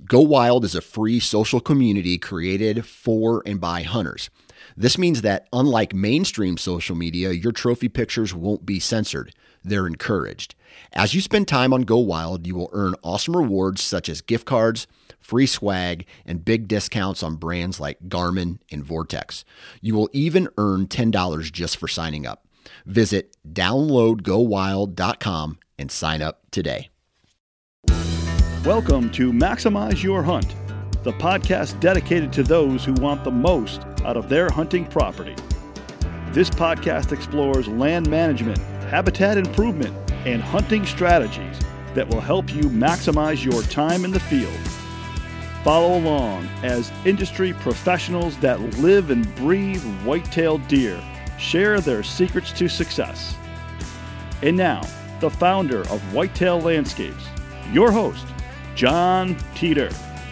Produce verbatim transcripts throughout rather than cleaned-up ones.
Go Wild is a free social community created for and by hunters. This means that unlike mainstream social media, your trophy pictures won't be censored. They're encouraged. As you spend time on Go Wild, you will earn awesome rewards such as gift cards, free swag, and big discounts on brands like Garmin and Vortex. You will even earn ten dollars just for signing up. Visit download go wild dot com and sign up today. Welcome to Maximize Your Hunt, the podcast dedicated to those who want the most out of their hunting property. This podcast explores land management, habitat improvement, and hunting strategies that will help you maximize your time in the field. Follow along as industry professionals that live and breathe white-tailed deer share their secrets to success. And now, the founder of Whitetail Landscapes, your host, John Teeter.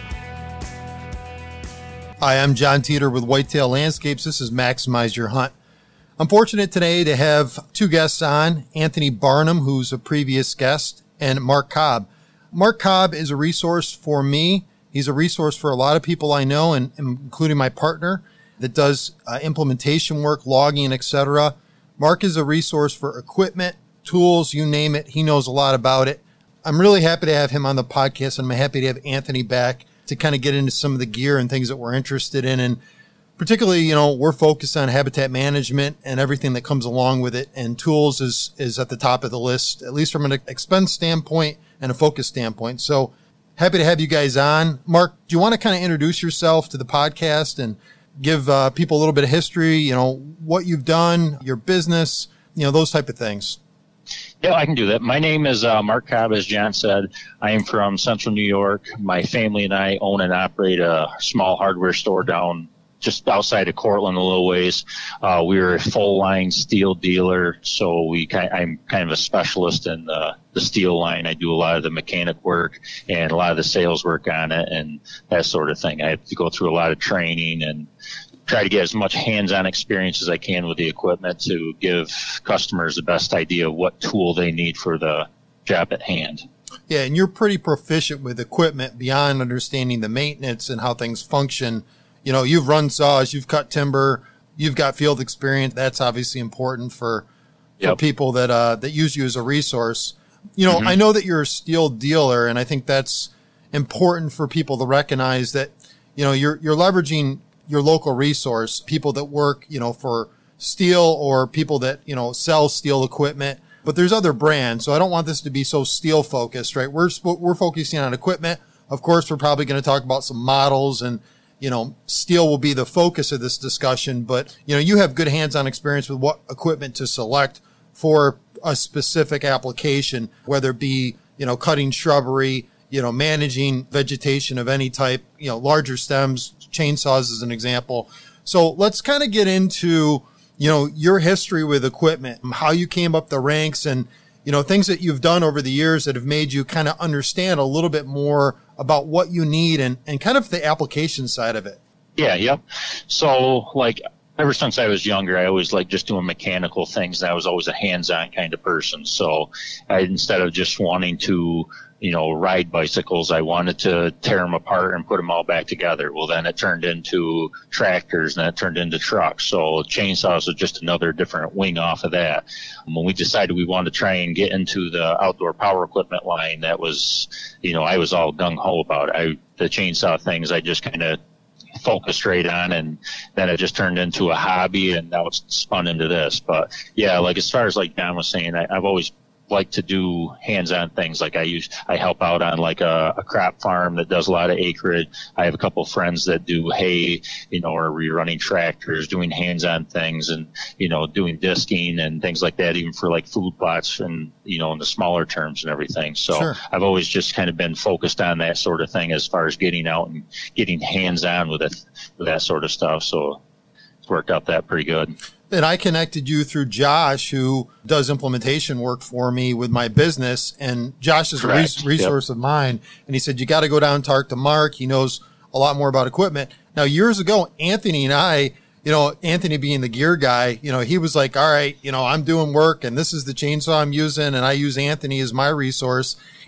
Hi, I'm John Teeter with Whitetail Landscapes. This is Maximize Your Hunt. I'm fortunate today to have two guests on, Anthony Barnum, who's a previous guest, and Mark Cobb. Mark Cobb is a resource for me. He's a resource for a lot of people I know, and including my partner that does uh, implementation work, logging, et cetera. Mark is a resource for equipment, tools, you name it. He knows a lot about it. I'm really happy to have him on the podcast, and I'm happy to have Anthony back to kind of get into some of the gear and things that we're interested in. And particularly, you know, we're focused on habitat management and everything that comes along with it. And tools is, is at the top of the list, at least from an expense standpoint and a focus standpoint. So happy to have you guys on. Mark, do you want to kind of introduce yourself to the podcast and give uh, people a little bit of history, you know, what you've done, your business, you know, those type of things? Yeah, I can do that. My name is uh, Mark Cobb, as John said. I am from Central New York. My family and I own and operate a small hardware store down just outside of Cortland a little ways. Uh, we're a full-line steel dealer, so we kind I'm kind of a specialist in the, the steel line. I do a lot of the mechanic work and a lot of the sales work on it and that sort of thing. I have to go through a lot of training and try to get as much hands-on experience as I can with the equipment to give customers the best idea of what tool they need for the job at hand. Yeah, and you're pretty proficient with equipment beyond understanding the maintenance and how things function. You know, you've run saws, you've cut timber, you've got field experience. That's obviously important for, for yep. people that uh, that use you as a resource. You know, mm-hmm. I know that you're a steel dealer, and I think that's important for people to recognize that, you know, you're you're leveraging your local resource, people that work, you know, for steel or people that, you know, sell steel equipment. But there's other brands, so I don't want this to be so steel focused, right? We're we're focusing on equipment. Of course, we're probably going to talk about some models, and you know, steel will be the focus of this discussion. But you know, you have good hands-on experience with what equipment to select for a specific application, whether it be, you know, cutting shrubbery, you know, managing vegetation of any type, you know, larger stems, chainsaws as an example. So let's kind of get into, you know, your history with equipment, how you came up the ranks, and, you know, things that you've done over the years that have made you kind of understand a little bit more about what you need and, and kind of the application side of it. Yeah, yep. So, like, ever since I was younger, I always liked just doing mechanical things, and I was always a hands-on kind of person. So I, instead of just wanting to, you know, ride bicycles, I wanted to tear them apart and put them all back together. Well, then it turned into tractors, and then it turned into trucks. So chainsaws are just another different wing off of that. When we decided we wanted to try and get into the outdoor power equipment line, that was, you know, I was all gung-ho about it. I, the chainsaw things, I just kind of focused right on, and then it just turned into a hobby, and now it's spun into this. But yeah, like as far as like John was saying, I, I've always like to do hands-on things. Like I use, I help out on like a, a crop farm that does a lot of acreage. I have a couple of friends that do hay, you know, or rerunning tractors, doing hands-on things, and, you know, doing disking and things like that, even for like food plots and, you know, in the smaller terms and everything. So sure. I've always just kind of been focused on that sort of thing as far as getting out and getting hands-on with it, with that sort of stuff. So it's worked out that pretty good. And I connected you through Josh, who does implementation work for me with my business. And Josh is Correct. a res- resource yep. of mine. And he said, you got to go down and talk to Mark. He knows a lot more about equipment. Now, years ago, Anthony and I, you know, Anthony being the gear guy, you know, he was like, all right, you know, I'm doing work and this is the chainsaw I'm using. And I use Anthony as my resource.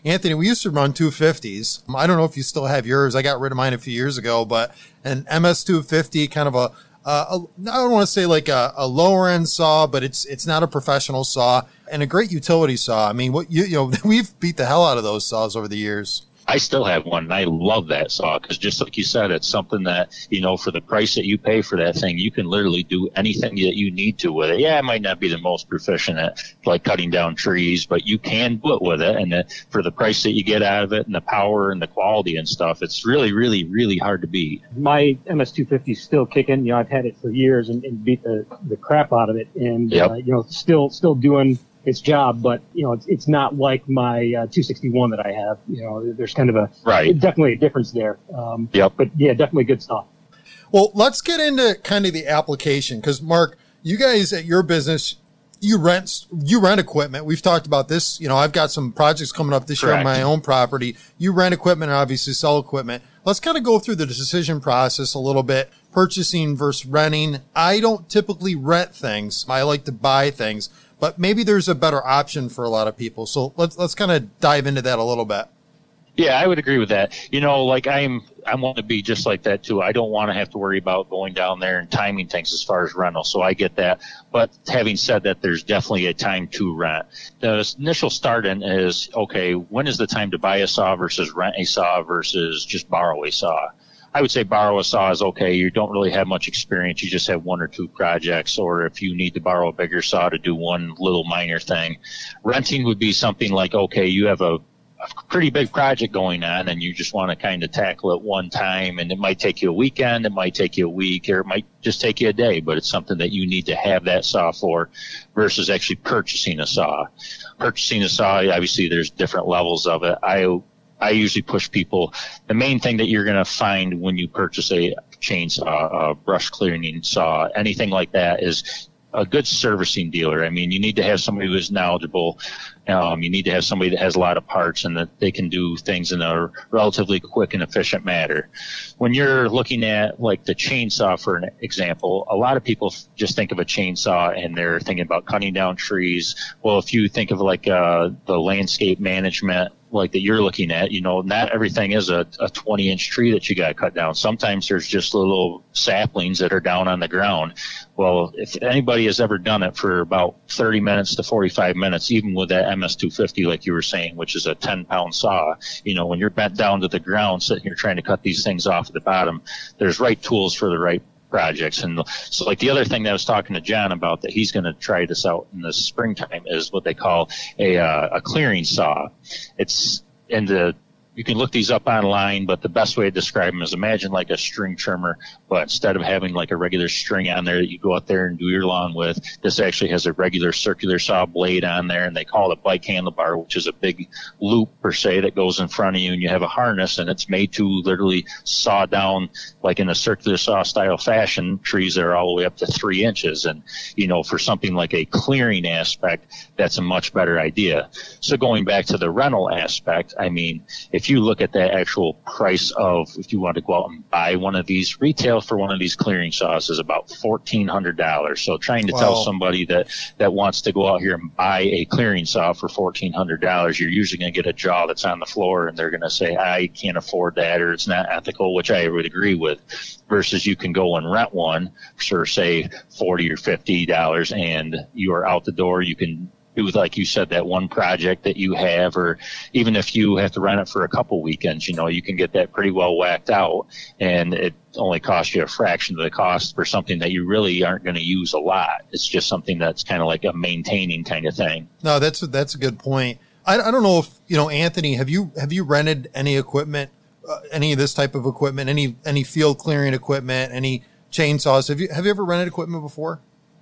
Anthony, we used to run two fifties. I don't know if you still have yours. I got rid of mine a few years ago, but an M S two fifty, kind of a, uh, a I don't want to say like a, a lower end saw, but it's it's not a professional saw, and a great utility saw. I mean, what you you know, we've beat the hell out of those saws over the years. I still have one, and I love that saw because just like you said, it's something that, you know, for the price that you pay for that thing, you can literally do anything that you need to with it. Yeah, it might not be the most proficient at like cutting down trees, but you can do it with it. And the, for the price that you get out of it and the power and the quality and stuff, it's really, really, really hard to beat. My M S two fifty is still kicking. You know, I've had it for years and, and beat the, the crap out of it. And, yep. uh, you know, still still doing its job, but you know, it's it's not like my uh, two sixty-one that I have. You know, there's kind of a right. definitely a difference there. Um, yep. But yeah, definitely good stuff. Well, let's get into kind of the application because Mark, you guys at your business, you rent you rent equipment. We've talked about this. You know, I've got some projects coming up this Correct. year on my own property. You rent equipment and obviously sell equipment. Let's kind of go through the decision process a little bit. Purchasing versus renting. I don't typically rent things. I like to buy things. But maybe there's a better option for a lot of people. So let's let's kind of dive into that a little bit. Yeah, I would agree with that. You know, like I'm, I want to be just like that too. I don't want to have to worry about going down there and timing things as far as rental. So I get that. But having said that, there's definitely a time to rent. The initial start in is, okay, when is the time to buy a saw versus rent a saw versus just borrow a saw? I would say borrow a saw is okay. You don't really have much experience. You just have one or two projects, or if you need to borrow a bigger saw to do one little minor thing. Renting would be something like, okay, you have a, a pretty big project going on and you just want to kind of tackle it one time, and it might take you a weekend, it might take you a week, or it might just take you a day, but it's something that you need to have that saw for versus actually purchasing a saw. Purchasing a saw, obviously there's different levels of it. I I usually push people. The main thing that you're going to find when you purchase a chainsaw, a brush clearing saw, anything like that is a good servicing dealer. I mean, you need to have somebody who is knowledgeable. Um, you need to have somebody that has a lot of parts and that they can do things in a relatively quick and efficient manner. When you're looking at like the chainsaw, for an example, a lot of people just think of a chainsaw and they're thinking about cutting down trees. Well, if you think of like uh, the landscape management like that you're looking at, you know, not everything is a, a twenty inch tree that you got to cut down. Sometimes there's just little saplings that are down on the ground. Well, if anybody has ever done it for about thirty minutes to forty-five minutes, even with that M S two fifty, like you were saying, which is a ten pound saw, you know, when you're bent down to the ground, sitting here trying to cut these things off at the bottom, there's right tools for the right projects. And so like the other thing that I was talking to John about that he's going to try this out in the springtime is what they call a, uh, a clearing saw. It's in the, you can look these up online, but the best way to describe them is imagine like a string trimmer, but instead of having like a regular string on there that you go out there and do your lawn with, this actually has a regular circular saw blade on there, and they call it a bike handlebar, which is a big loop per se that goes in front of you, and you have a harness, and it's made to literally saw down like in a circular saw style fashion trees that are all the way up to three inches. And, you know, for something like a clearing aspect, that's a much better idea. So going back to the rental aspect, I mean, if If you look at the actual price of, if you want to go out and buy one of these, retail for one of these clearing saws is about fourteen hundred dollars. So trying to wow. tell somebody that, that wants to go out here and buy a clearing saw for fourteen hundred dollars, you're usually going to get a jaw that's on the floor, and they're going to say, I can't afford that, or it's not ethical, which I would agree with, versus you can go and rent one for, say, forty or fifty dollars, and you are out the door. You can do, like you said, that one project that you have, or even if you have to rent it for a couple weekends, you know, you can get that pretty well whacked out, and it only costs you a fraction of the cost for something that you really aren't going to use a lot. It's just something that's kind of like a maintaining kind of thing. No, that's a, that's a good point. I, I don't know if, you know, Anthony, have you, have you rented any equipment, uh, any of this type of equipment, any, any field clearing equipment, any chainsaws? Have you, have you ever rented equipment before?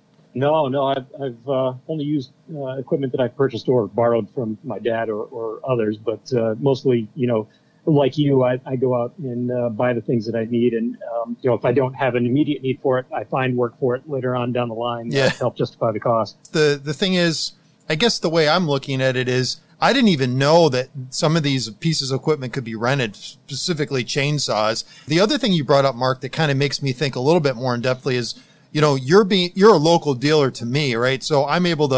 No, no, I've, I've uh, only used uh, equipment that I've purchased or borrowed from my dad or, or others, but uh, mostly, you know, like you, I, I go out and uh, buy the things that I need, and um, you know, if I don't have an immediate need for it, I find work for it later on down the line yeah. to help justify the cost. The the thing is, I guess the way I'm looking at it is, I didn't even know that some of these pieces of equipment could be rented, specifically chainsaws. The other thing you brought up, Mark, that kind of makes me think a little bit more in depthly is, you know, you're being, you're a local dealer to me, right? So I'm able to,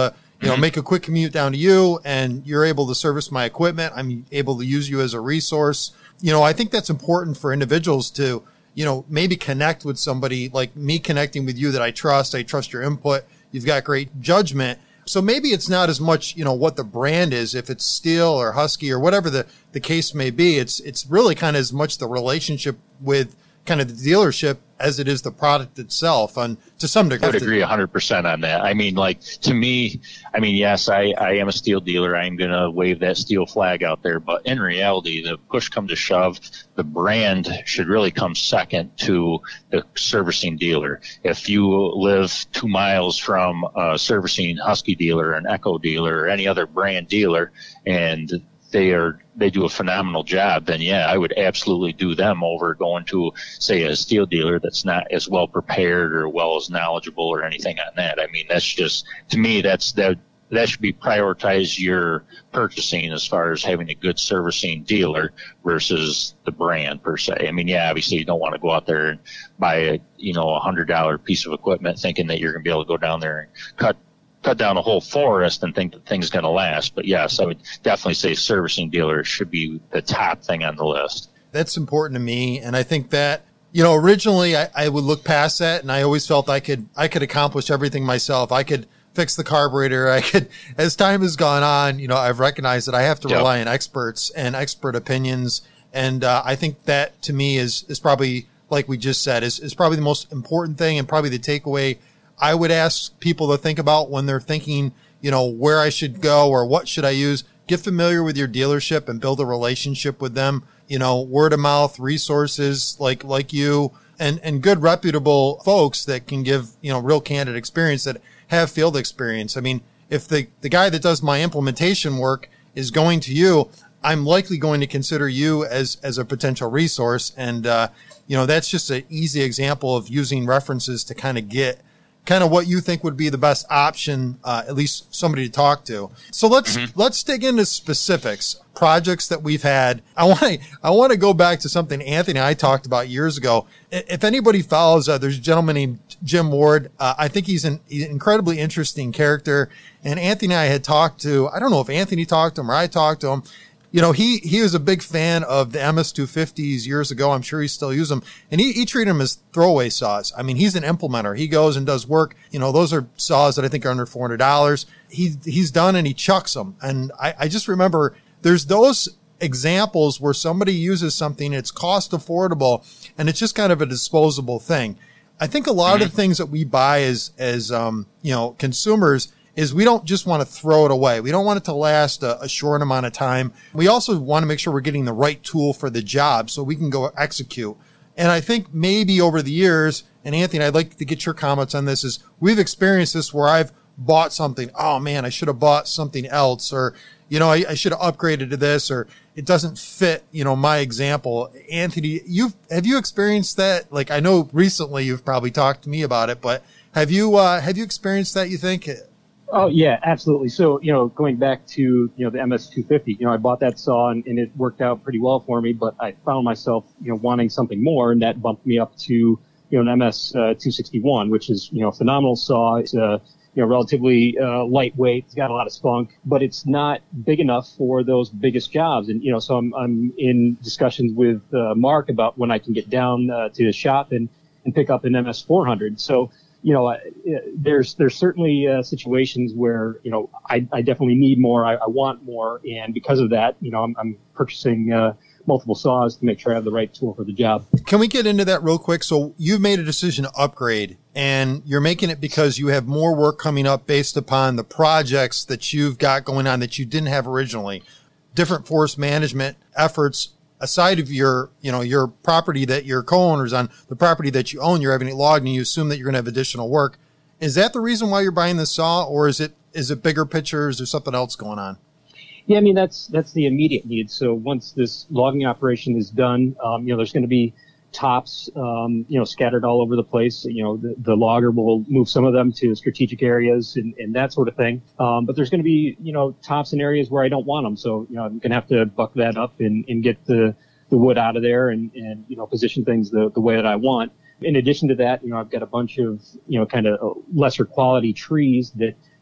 you know, make a quick commute down to you and you're able to service my equipment. I'm able to use you as a resource. You know, I think that's important for individuals to, you know, maybe connect with somebody like me connecting with you that I trust. I trust your input. You've got great judgment. So maybe it's not as much, you know, what the brand is, if it's Stihl or Husky or whatever the, the case may be. It's, it's really kind of as much the relationship with kind of the dealership as it is the product itself. And to some degree, I would agree one hundred percent on that. I mean, like, to me, I mean, yes, I, I am a Stihl dealer. I'm going to wave that Stihl flag out there. But in reality, the push come to shove, the brand should really come second to the servicing dealer. If you live two miles from a servicing Husky dealer, an Echo dealer, or any other brand dealer, and they are they do a phenomenal job, then yeah, I would absolutely do them over going to, say, a Stihl dealer that's not as well prepared or well as knowledgeable or anything on that. I mean, that's just, to me, that's that that should be prioritize your purchasing as far as having a good servicing dealer versus the brand per se. I mean, yeah, obviously you don't want to go out there and buy a, you know, a hundred dollar piece of equipment thinking that you're going to be able to go down there and cut cut down a whole forest and think that thing's going to last. But yes, I would definitely say servicing dealer should be the top thing on the list. That's important to me. And I think that, you know, originally I, I would look past that and I always felt I could, I could accomplish everything myself. I could fix the carburetor. I could, as time has gone on, you know, I've recognized that I have to Yep. rely on experts and expert opinions. And, uh, I think that to me is, is probably, like we just said, is, is probably the most important thing and probably the takeaway I would ask people to think about when they're thinking, you know, where I should go or what should I use. Get familiar with your dealership and build a relationship with them. You know, word of mouth resources like, like you and, and good reputable folks that can give, you know, real candid experience that have field experience. I mean, if the, the guy that does my implementation work is going to you, I'm likely going to consider you as, as a potential resource. And, uh, you know, that's just an easy example of using references to kind of get kind of what you think would be the best option, uh, at least somebody to talk to. So let's, mm-hmm. let's dig into specifics, projects that we've had. I want to, I want to go back to something Anthony and I talked about years ago. If anybody follows, uh, there's a gentleman named Jim Ward. Uh, I think he's an, he's an incredibly interesting character. And Anthony and I had talked to, I don't know if Anthony talked to him or I talked to him. You know, he, he was a big fan of the M S two fifties years ago. I'm sure he still uses them. And he, he treated them as throwaway saws. I mean, he's an implementer. He goes and does work. You know, those are saws that I think are under four hundred dollars. He, he's done and he chucks them. And I, I just remember there's those examples where somebody uses something, it's cost affordable, and it's just kind of a disposable thing. I think a lot mm-hmm. of the things that we buy as, as, um, you know, consumers is we don't just want to throw it away. We don't want it to last a, a short amount of time. We also want to make sure we're getting the right tool for the job so we can go execute. And I think maybe over the years, and Anthony, I'd like to get your comments on this, is we've experienced this where I've bought something. Oh man, I should have bought something else, or, you know, I, I should have upgraded to this, or it doesn't fit, you know, my example. Anthony, you've, have you experienced that? Like, I know recently you've probably talked to me about it, but have you, uh, have you experienced that, you think? Oh yeah, absolutely. So, you know, going back to, you know, the M S two fifty, you know, I bought that saw and, and it worked out pretty well for me, but I found myself, you know, wanting something more, and that bumped me up to, you know, an M S uh, two sixty-one, which is, you know, a phenomenal saw. It's uh, you know, relatively uh, lightweight. It's got a lot of spunk, but it's not big enough for those biggest jobs. And, you know, so I'm, I'm in discussions with uh, Mark about when I can get down uh, to the shop and, and pick up an M S four hundred. So, you know, there's there's certainly uh, situations where, you know, I, I definitely need more. I, I want more. And because of that, you know, I'm, I'm purchasing uh, multiple saws to make sure I have the right tool for the job. Can we get into that real quick? So you've made a decision to upgrade, and you're making it because you have more work coming up based upon the projects that you've got going on that you didn't have originally. Different forest management efforts aside of your, you know, your property that your co-owners on, the property that you own, you're having it logged and you assume that you're going to have additional work. Is that the reason why you're buying the saw, or is it, is it bigger picture? Is there something else going on? Yeah, I mean, that's, that's the immediate need. So once this logging operation is done, um, you know, there's going to be tops, um, you know, scattered all over the place. You know, the, the logger will move some of them to strategic areas and, and that sort of thing. Um, but there's going to be, you know, tops in areas where I don't want them. So, you know, I'm going to have to buck that up and, and get the, the wood out of there and, and, you know, position things the, the way that I want. In addition to that, you know, I've got a bunch of, you know, kind of lesser quality trees that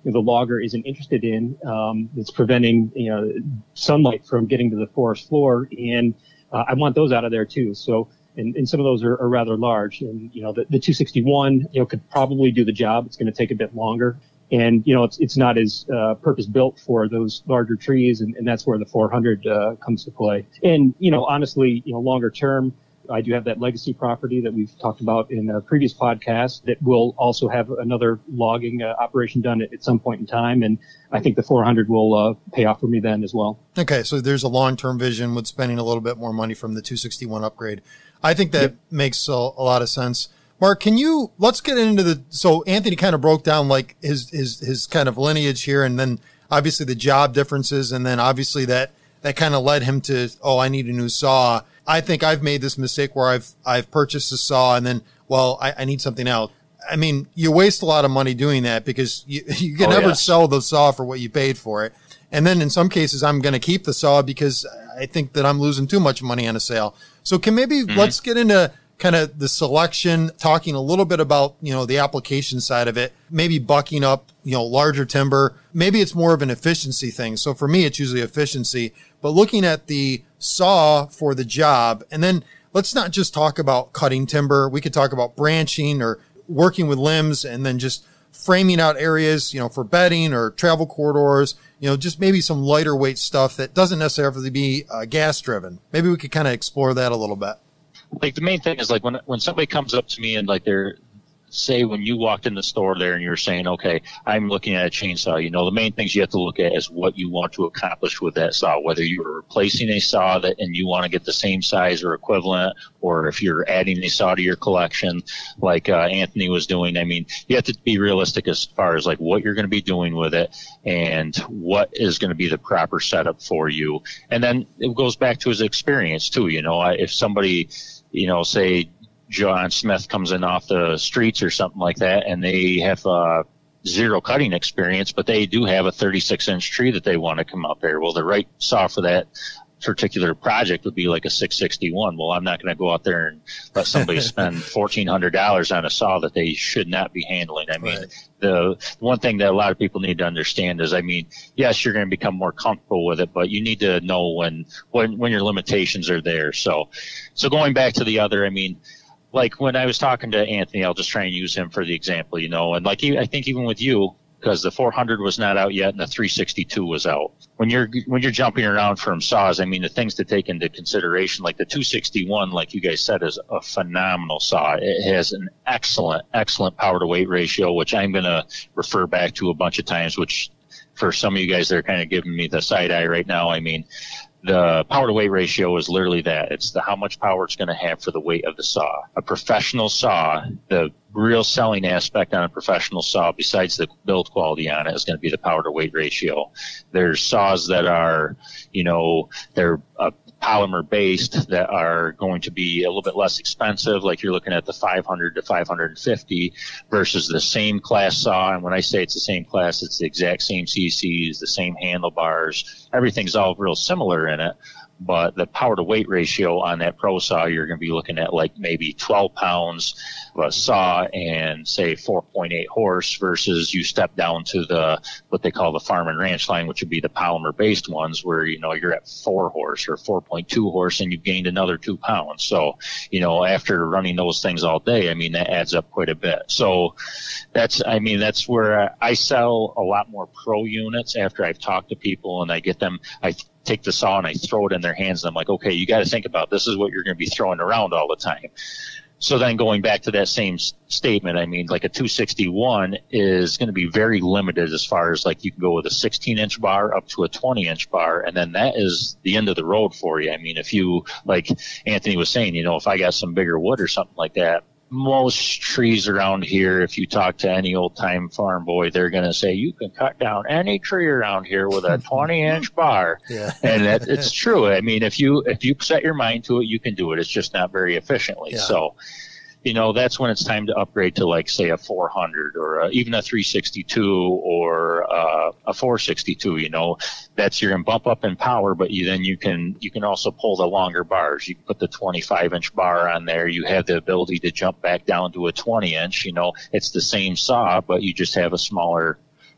you know, the logger isn't interested in. Um, it's preventing, you know, sunlight from getting to the forest floor. And uh, I want those out of there too. So, and, and some of those are, are rather large. And, you know, the, the two sixty-one, you know, could probably do the job. It's going to take a bit longer. And, you know, it's it's not as uh, purpose-built for those larger trees, and, and that's where the four hundred uh, comes to play. And, you know, honestly, you know, longer term, I do have that legacy property that we've talked about in a previous podcast that will also have another logging uh, operation done at, at some point in time. And I think the four hundred will uh, pay off for me then as well. Okay, so there's a long-term vision with spending a little bit more money from the two sixty-one upgrade. I think that yep. makes a, a lot of sense. Mark, can you, let's get into the, so Anthony kind of broke down like his, his, his kind of lineage here, and then obviously the job differences. And then obviously that, that kind of led him to, oh, I need a new saw. I think I've made this mistake where I've, I've purchased a saw and then, well, I, I need something else. I mean, you waste a lot of money doing that because you, you can oh, never yeah. sell the saw for what you paid for it. And then in some cases, I'm going to keep the saw because I think that I'm losing too much money on a sale. So can maybe mm-hmm. let's get into kind of the selection, talking a little bit about, you know, the application side of it, maybe bucking up, you know, larger timber. Maybe it's more of an efficiency thing. So for me, it's usually efficiency, but looking at the saw for the job. And then let's not just talk about cutting timber. We could talk about branching or working with limbs and then just framing out areas, you know, for bedding or travel corridors, you know, just maybe some lighter weight stuff that doesn't necessarily be uh, gas driven. Maybe we could kind of explore that a little bit. Like the main thing is like when when somebody comes up to me and like they're say when you walked in the store there and you're saying, okay, I'm looking at a chainsaw, you know, the main things you have to look at is what you want to accomplish with that saw, whether you're replacing a saw that and you want to get the same size or equivalent, or if you're adding a saw to your collection like uh, Anthony was doing. I mean, you have to be realistic as far as like what you're going to be doing with it and what is going to be the proper setup for you. And then it goes back to his experience too. You know, if somebody, you know, say John Smith comes in off the streets or something like that, and they have uh, zero cutting experience, but they do have a thirty-six inch tree that they want to come up there. Well, the right saw for that particular project would be like a six sixty-one. Well, I'm not going to go out there and let somebody spend fourteen hundred dollars on a saw that they should not be handling. I mean, right. the one thing that a lot of people need to understand is, I mean, yes, you're going to become more comfortable with it, but you need to know when, when, when your limitations are there. So, so going back to the other, I mean, like when I was talking to Anthony, I'll just try and use him for the example, you know, and like I think even with you, because the four hundred was not out yet and the three sixty-two was out. When you're when you're jumping around from saws, I mean, the things to take into consideration, like the two sixty-one, like you guys said, is a phenomenal saw. It has an excellent, excellent power to weight ratio, which I'm going to refer back to a bunch of times, which for some of you guys that are kind of giving me the side eye right now, I mean, the power to weight ratio is literally that. It's the how much power it's going to have for the weight of the saw. A professional saw, the real selling aspect on a professional saw, besides the build quality on it, is going to be the power to weight ratio. There's saws that are, you know, they're uh, polymer based that are going to be a little bit less expensive. Like you're looking at the five hundred to five fifty versus the same class saw. And when I say it's the same class, it's the exact same C Cs, the same handlebars. Everything's all real similar in it. But the power to weight ratio on that pro saw, you're going to be looking at like maybe twelve pounds of a saw and say four point eight horse versus you step down to the, what they call the farm and ranch line, which would be the polymer based ones where, you know, you're at four horse or four point two horse and you've gained another two pounds. So, you know, after running those things all day, I mean, that adds up quite a bit. So that's, I mean, that's where I sell a lot more pro units after I've talked to people and I get them, I take the saw and I throw it in their hands and I'm like, okay, you got to think about this is what you're going to be throwing around all the time. So then going back to that same s- statement, I mean, like a two sixty-one is going to be very limited as far as like you can go with a sixteen inch bar up to a twenty inch bar. And then that is the end of the road for you. I mean, if you, like Anthony was saying, you know, if I got some bigger wood or something like that, most trees around here, if you talk to any old time farm boy, they're going to say you can cut down any tree around here with a twenty inch bar. Yeah. And that, it's true. I mean, if you, if you set your mind to it, you can do it. It's just not very efficiently. Yeah. So, you know, that's when it's time to upgrade to like, say, a four hundred or a, even a three sixty-two or uh, a four sixty-two, you know, that's you're going to bump up in power, but you then you can, you can also pull the longer bars. You can put the twenty-five inch bar on there. You have the ability to jump back down to a twenty inch, you know, it's the same saw, but you just have a smaller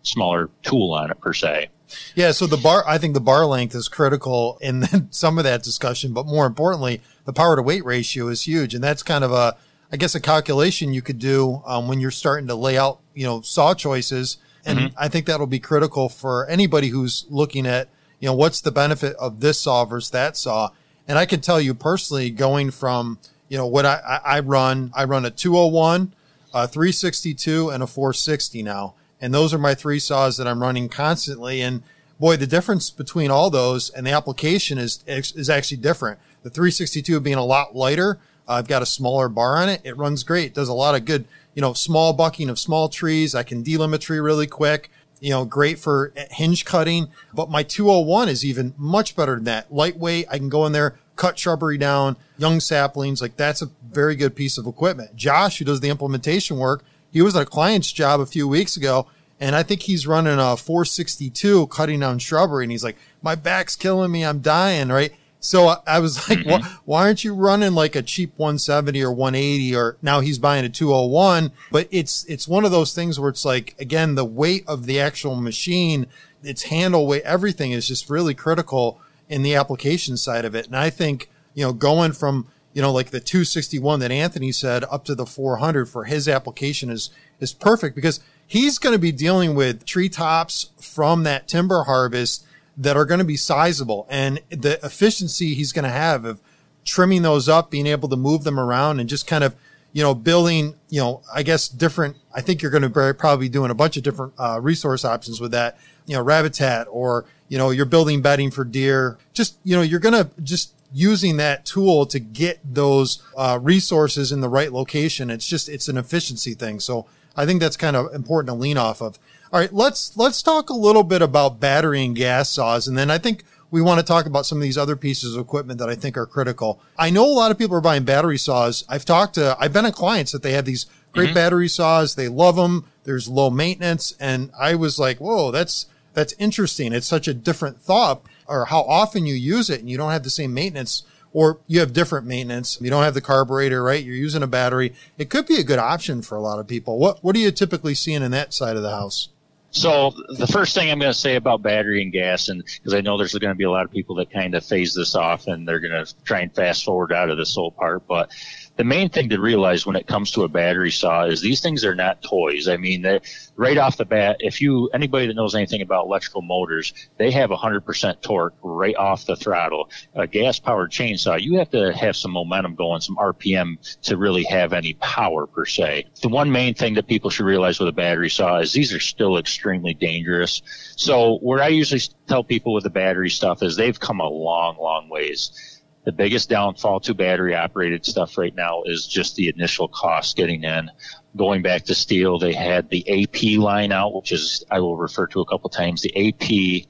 smaller tool on it per se. Yeah, so the bar, I think the bar length is critical in some of that discussion, but more importantly, the power to weight ratio is huge. And that's kind of a, I guess, a calculation you could do um, when you're starting to lay out, you know, saw choices. And mm-hmm. I think that'll be critical for anybody who's looking at, you know, what's the benefit of this saw versus that saw. And I can tell you personally, going from, you know, what I, I, I run, I run a two oh one, a three sixty-two, and a four sixty now. And those are my three saws that I'm running constantly. And boy, the difference between all those and the application is, is actually different. The three sixty-two being a lot lighter. Uh, I've got a smaller bar on it. It runs great. It does a lot of good, you know, small bucking of small trees. I can delimit tree really quick, you know, great for hinge cutting. But my two oh one is even much better than that. Lightweight. I can go in there, cut shrubbery down, young saplings. Like that's a very good piece of equipment. Josh, who does the implementation work, he was at a client's job a few weeks ago, and I think he's running a four sixty-two cutting down shrubbery, and he's like, my back's killing me. I'm dying, right? So I was like, mm-hmm. why, why aren't you running like a cheap one seventy or one eighty? Or now he's buying a two oh one. But it's it's one of those things where it's like, again, the weight of the actual machine, its handle weight, everything is just really critical in the application side of it. And I think, you know, going from, you know, like the two sixty-one that Anthony said up to the four hundred for his application is, is perfect, because he's going to be dealing with treetops from that timber harvest that are going to be sizable, and the efficiency he's going to have of trimming those up, being able to move them around, and just kind of, you know, building, you know, I guess different, I think you're going to be probably doing a bunch of different uh, resource options with that, you know, Rabitat, or, you know, you're building bedding for deer. Just, you know, you're going to just using that tool to get those uh, resources in the right location. It's just, it's an efficiency thing. So I think that's kind of important to lean off of. All right, let's, let's talk a little bit about battery and gas saws. And then I think we want to talk about some of these other pieces of equipment that I think are critical. I know a lot of people are buying battery saws. I've talked to, I've been at clients that they have these great mm-hmm. battery saws. They love them. There's low maintenance. And I was like, whoa, that's, that's interesting. It's such a different thought, or how often you use it, and you don't have the same maintenance, or you have different maintenance. You don't have the carburetor, right? You're using a battery. It could be a good option for a lot of people. What, what are you typically seeing in that side of the house? So the first thing I'm going to say about battery and gas, and because I know there's going to be a lot of people that kind of phase this off and they're going to try and fast forward out of this whole part, but the main thing to realize when it comes to a battery saw is these things are not toys. I mean, right off the bat, if you, anybody that knows anything about electrical motors, they have one hundred percent torque right off the throttle. A gas-powered chainsaw, you have to have some momentum going, some R P M to really have any power per se. The one main thing that people should realize with a battery saw is these are still extremely dangerous. So where I usually tell people with the battery stuff is they've come a long, long ways. The biggest downfall to battery operated stuff right now is just the initial cost getting in. Going back to steel, they had the A P line out, which is, I will refer to a couple times. The A P,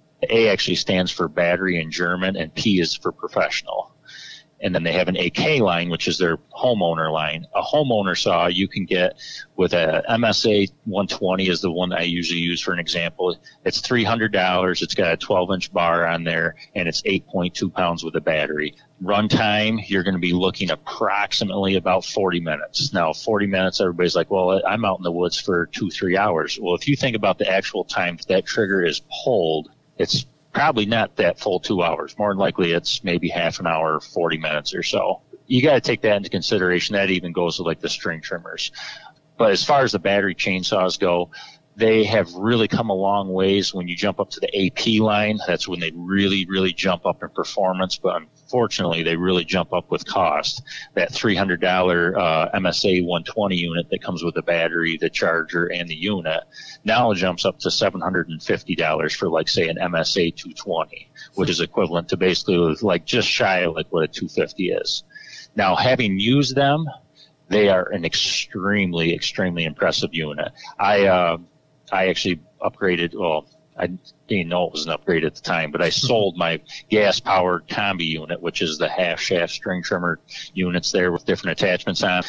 A actually stands for battery in German, and P is for professional. And then they have an A K line, which is their homeowner line. A homeowner saw you can get with a M S A one twenty is the one that I usually use for an example. It's three hundred dollars. It's got a twelve inch bar on there, and it's eight point two pounds with a battery. Runtime, you're going to be looking approximately about forty minutes. Now, forty minutes, everybody's like, well, I'm out in the woods for two, three hours. Well, if you think about the actual time that, that trigger is pulled, it's probably not that full two hours. More than likely, it's maybe half an hour, forty minutes or so. You got to take that into consideration. That even goes with like the string trimmers. But as far as the battery chainsaws go, they have really come a long ways. When you jump up to the A P line, that's when they really, really jump up in performance. But unfortunately, they really jump up with cost. That three hundred dollars uh, M S A one twenty unit that comes with the battery, the charger, and the unit now jumps up to seven hundred fifty dollars for, like, say, an M S A two twenty, which is equivalent to basically like just shy of like what a two fifty is. Now, having used them, they are an extremely, extremely impressive unit. I uh, I actually upgraded, well, I didn't know it was an upgrade at the time, but I sold my gas-powered combi unit, which is the half-shaft string trimmer units there with different attachments on.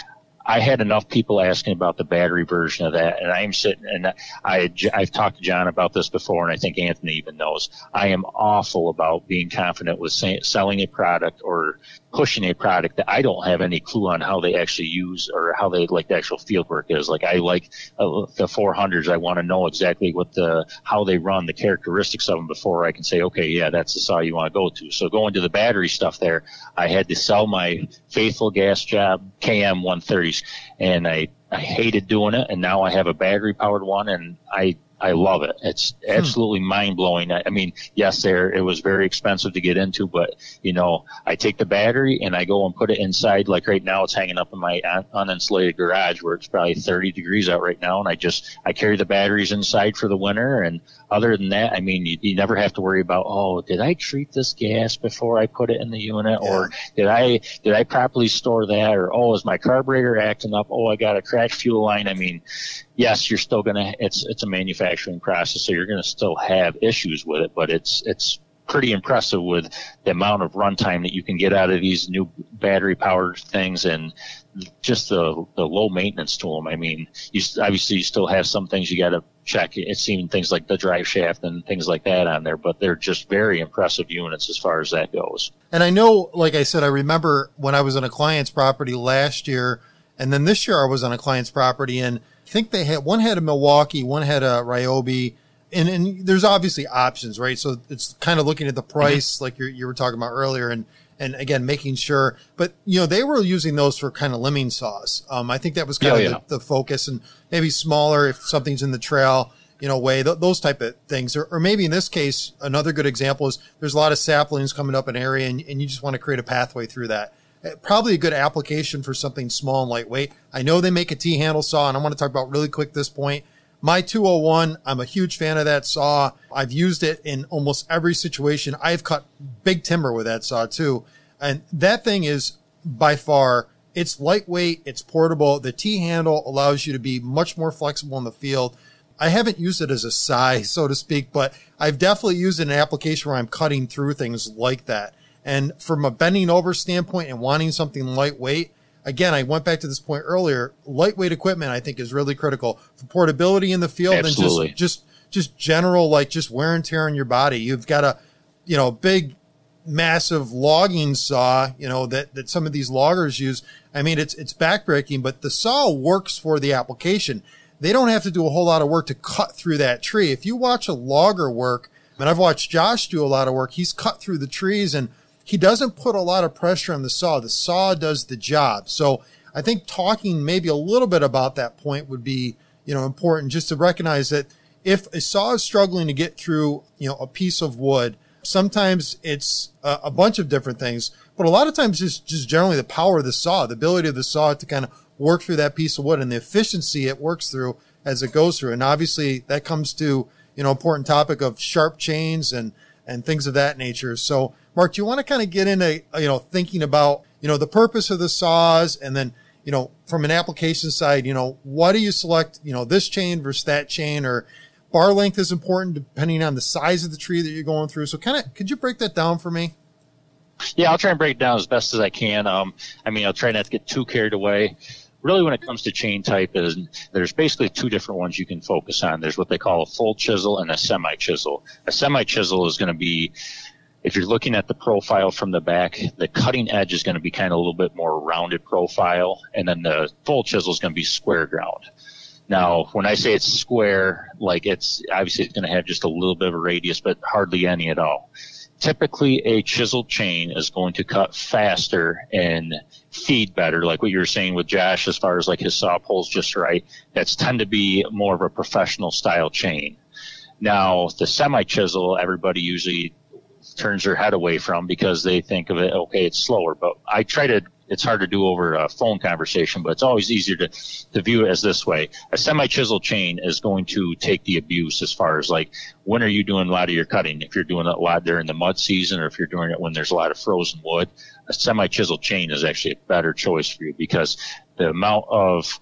I had enough people asking about the battery version of that, and I'm sitting, and I, I've talked to John about this before, and I think Anthony even knows. I am awful about being confident with say, selling a product or pushing a product that I don't have any clue on how they actually use or how they like the actual field work is. Like I like uh, the four hundreds. I want to know exactly what the, how they run, the characteristics of them before I can say, okay, yeah, that's the saw you want to go to. So going to the battery stuff there, I had to sell my faithful gas job K M one thirties, and I, I hated doing it. And now I have a battery powered one, and I, I love it. It's absolutely hmm. mind blowing. I, I mean, yes, there it was very expensive to get into, but you know, I take the battery and I go and put it inside. Like right now, it's hanging up in my uninsulated garage where it's probably thirty degrees out right now, and I just I carry the batteries inside for the winter. And other than that, I mean, you, you never have to worry about, oh, did I treat this gas before I put it in the unit, yeah. or did I did I properly store that, or oh, is my carburetor acting up? Oh, I got a cracked fuel line. I mean, yes, you're still gonna. It's it's a manufacturing process, so you're gonna still have issues with it. But it's it's pretty impressive with the amount of runtime that you can get out of these new battery powered things, and just the the low maintenance to them. I mean, you obviously you still have some things you got to check. It's even things like the drive shaft and things like that on there, but they're just very impressive units as far as that goes. And I know, like I said, I remember when I was on a client's property last year, and then this year I was on a client's property, and I think they had, one had a Milwaukee, one had a Ryobi, and, and there's obviously options, right? So it's kind of looking at the price, mm-hmm. like you you were talking about earlier, and, and again, making sure, but you know, they were using those for kind of limbing saws. Um, I think that was kind oh, of yeah. the, the focus, and maybe smaller if something's in the trail, you know, way, th- those type of things. Or, or maybe in this case, another good example is there's a lot of saplings coming up an area, and, and you just want to create a pathway through that. Probably a good application for something small and lightweight. I know they make a T-handle saw, and I want to talk about really quick this point. My two oh one, I'm a huge fan of that saw. I've used it in almost every situation. I've cut big timber with that saw too. And that thing is by far, it's lightweight, it's portable. The T-handle allows you to be much more flexible in the field. I haven't used it as a size, so to speak, but I've definitely used it in an application where I'm cutting through things like that. And from a bending over standpoint and wanting something lightweight, again, I went back to this point earlier, lightweight equipment I think is really critical for portability in the field. Absolutely. And just, just, just general, like just wear and tear on your body. You've got a, you know, big, massive logging saw, you know, that, that some of these loggers use. I mean, it's, it's backbreaking, but the saw works for the application. They don't have to do a whole lot of work to cut through that tree. If you watch a logger work, and I've watched Josh do a lot of work, he's cut through the trees and he doesn't put a lot of pressure on the saw. The saw does the job. So I think talking maybe a little bit about that point would be, you know, important, just to recognize that if a saw is struggling to get through, you know, a piece of wood, sometimes it's a, a bunch of different things, but a lot of times it's just generally the power of the saw, the ability of the saw to kind of work through that piece of wood and the efficiency it works through as it goes through. And obviously that comes to, you know, important topic of sharp chains and, and things of that nature. So Mark, do you want to kind of get into, you know, thinking about, you know, the purpose of the saws, and then, you know, from an application side, you know, why do you select, you know, this chain versus that chain, or bar length is important depending on the size of the tree that you're going through. So kind of, could you break that down for me? Yeah, I'll try and break it down as best as I can. Um, I mean, I'll try not to get too carried away. Really, when it comes to chain type, is there's basically two different ones you can focus on. There's what they call a full chisel and a semi-chisel. A semi-chisel is going to be, if you're looking at the profile from the back, the cutting edge is going to be kind of a little bit more rounded profile, and then the full chisel is going to be square ground. Now, when I say it's square, like it's obviously it's going to have just a little bit of a radius, but hardly any at all. Typically, a chisel chain is going to cut faster and feed better, like what you were saying with Josh, as far as like his saw pulls just right. That's tend to be more of a professional style chain. Now, the semi-chisel, everybody usually turns their head away from because they think of it, okay, it's slower. But I try to, it's hard to do over a phone conversation, but it's always easier to, to view it as this way. A semi-chisel chain is going to take the abuse as far as like, when are you doing a lot of your cutting? If you're doing it a lot during the mud season, or if you're doing it when there's a lot of frozen wood, a semi-chisel chain is actually a better choice for you, because the amount of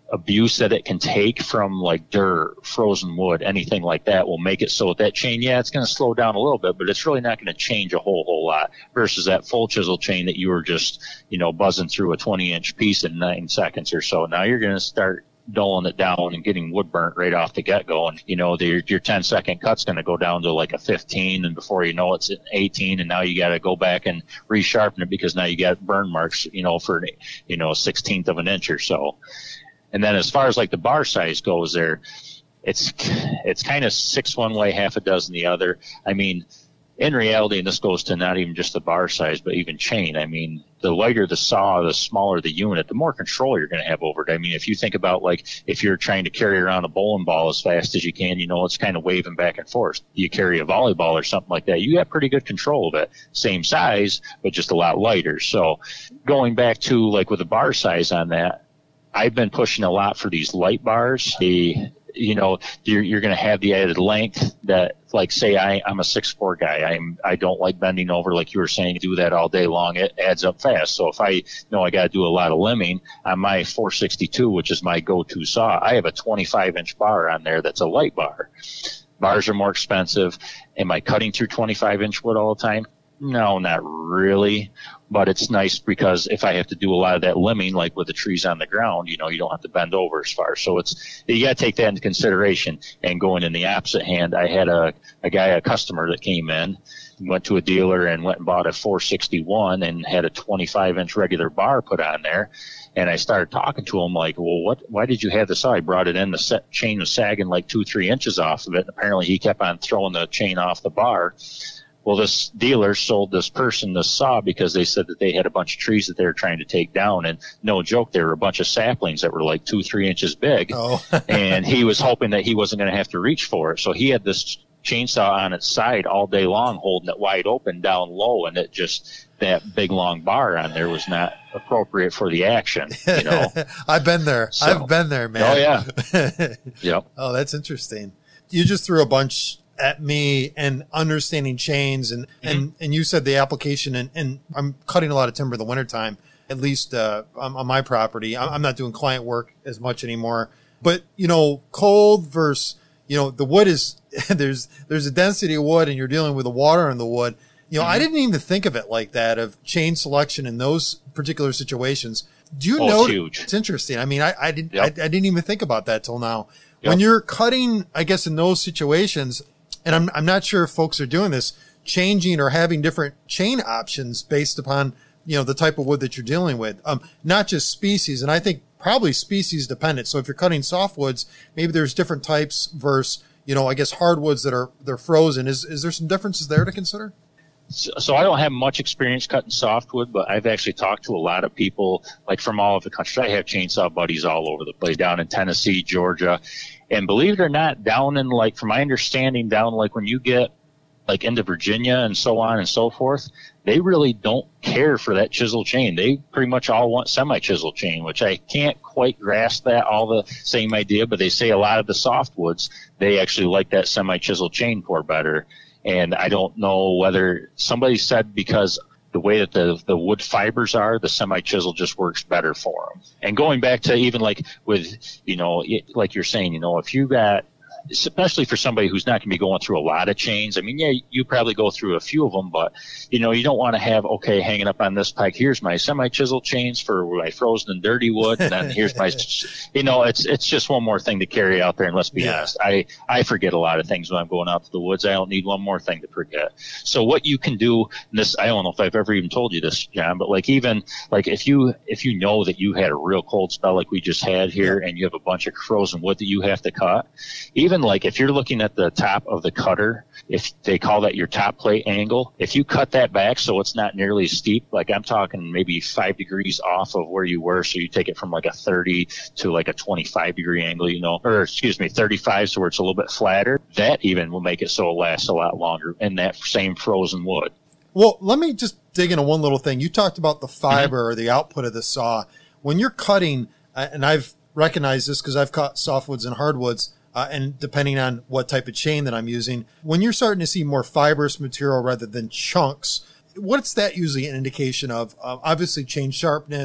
abuse that it can take from like dirt, frozen wood, anything like that will make it so that, that chain, yeah, it's going to slow down a little bit, but it's really not going to change a whole, whole lot versus that full chisel chain that you were just, you know, buzzing through a twenty inch piece in nine seconds or so. Now you're going to start dulling it down and getting wood burnt right off the get-go. And, you know, the, your ten second cut's going to go down to like a fifteen, and before you know it's at eighteen, and now you got to go back and resharpen it because now you got burn marks, you know, for, you know, a sixteenth of an inch or so. And then as far as like the bar size goes there, it's, it's kind of six one way, half a dozen the other. I mean, in reality, and this goes to not even just the bar size, but even chain. I mean, the lighter the saw, the smaller the unit, the more control you're going to have over it. I mean, if you think about like if you're trying to carry around a bowling ball as fast as you can, you know, it's kind of waving back and forth. You carry a volleyball or something like that, you have pretty good control of it. Same size, but just a lot lighter. So going back to like with the bar size on that, I've been pushing a lot for these light bars. The you know, you're, you're going to have the added length that, like, say I, I'm a six foot four guy. I'm, I don't like bending over, like you were saying, do that all day long. It adds up fast. So if I know I got to do a lot of limbing on my four sixty-two, which is my go-to saw, I have a twenty-five inch bar on there that's a light bar. Bars are more expensive. Am I cutting through twenty-five inch wood all the time? No, not really. But it's nice because if I have to do a lot of that limbing, like with the trees on the ground, you know, you don't have to bend over as far. So it's, you got to take that into consideration. And going in the opposite hand, I had a, a guy, a customer that came in, went to a dealer and went and bought a four sixty-one and had a twenty-five inch regular bar put on there. And I started talking to him like, well, what, why did you have this saw? I brought it in, the set chain was sagging like two, three inches off of it. And apparently he kept on throwing the chain off the bar. Well, this dealer sold this person this saw because they said that they had a bunch of trees that they were trying to take down. And no joke, there were a bunch of saplings that were like two, three inches big. Oh. And he was hoping that he wasn't going to have to reach for it. So he had this chainsaw on its side all day long, holding it wide open down low. And it just, that big long bar on there was not appropriate for the action, you know. I've been there. So, I've been there, man. Oh, yeah. Yep. Oh, that's interesting. You just threw a bunch at me and understanding chains and, mm-hmm. and, and you said the application and, and I'm cutting a lot of timber in the wintertime, at least, uh, on, on my property. I'm not doing client work as much anymore, but you know, cold versus, you know, the wood is, there's, there's a density of wood and you're dealing with the water in the wood. You know, mm-hmm. I didn't even think of it like that, of chain selection in those particular situations. Do you oh, know? It's huge. It's interesting. I mean, I, I didn't, yep. I, I didn't even think about that till now. Yep. When you're cutting, I guess in those situations, and I'm, I'm not sure if folks are doing this, changing or having different chain options based upon, you know, the type of wood that you're dealing with. Um, not just species. And I think probably species dependent. So if you're cutting softwoods, maybe there's different types versus, you know, I guess hardwoods that are, they're frozen. Is, is there some differences there to consider? So, so I don't have much experience cutting softwood, but I've actually talked to a lot of people, like from all over the country. I have chainsaw buddies all over the place, down in Tennessee, Georgia. And believe it or not, down in, like, from my understanding, down like when you get like into Virginia and so on and so forth, they really don't care for that chisel chain. They pretty much all want semi-chisel chain, which I can't quite grasp that, all the same idea, but they say a lot of the softwoods, they actually like that semi-chisel chain pour better. And I don't know whether somebody said because the way that the, the wood fibers are, the semi-chisel just works better for them. And going back to even like with, you know, it, like you're saying, you know, if you got, especially for somebody who's not going to be going through a lot of chains. I mean, yeah, you probably go through a few of them, but, you know, you don't want to have, okay, hanging up on this peg, here's my semi-chisel chains for my frozen and dirty wood, and then here's my, you know, it's it's just one more thing to carry out there, and let's be yeah. honest, I, I forget a lot of things when I'm going out to the woods. I don't need one more thing to forget. So what you can do, and this, I don't know if I've ever even told you this, John, but like even, like if you, if you know that you had a real cold spell like we just had here, and you have a bunch of frozen wood that you have to cut, even like if you're looking at the top of the cutter, if they call that your top plate angle, if you cut that back so it's not nearly steep, like I'm talking maybe five degrees off of where you were, so you take it from like a thirty to like a twenty-five degree angle, you know, or excuse me, thirty-five, so where it's a little bit flatter, that even will make it so it lasts a lot longer in that same frozen wood. Well, let me just dig into one little thing. You talked about the fiber mm-hmm. or the output of the saw. When you're cutting, uh, and I've recognized this because I've cut softwoods and hardwoods, Uh, and depending on what type of chain that I'm using, when you're starting to see more fibrous material rather than chunks, what's that usually an indication of? Uh, obviously chain sharpness,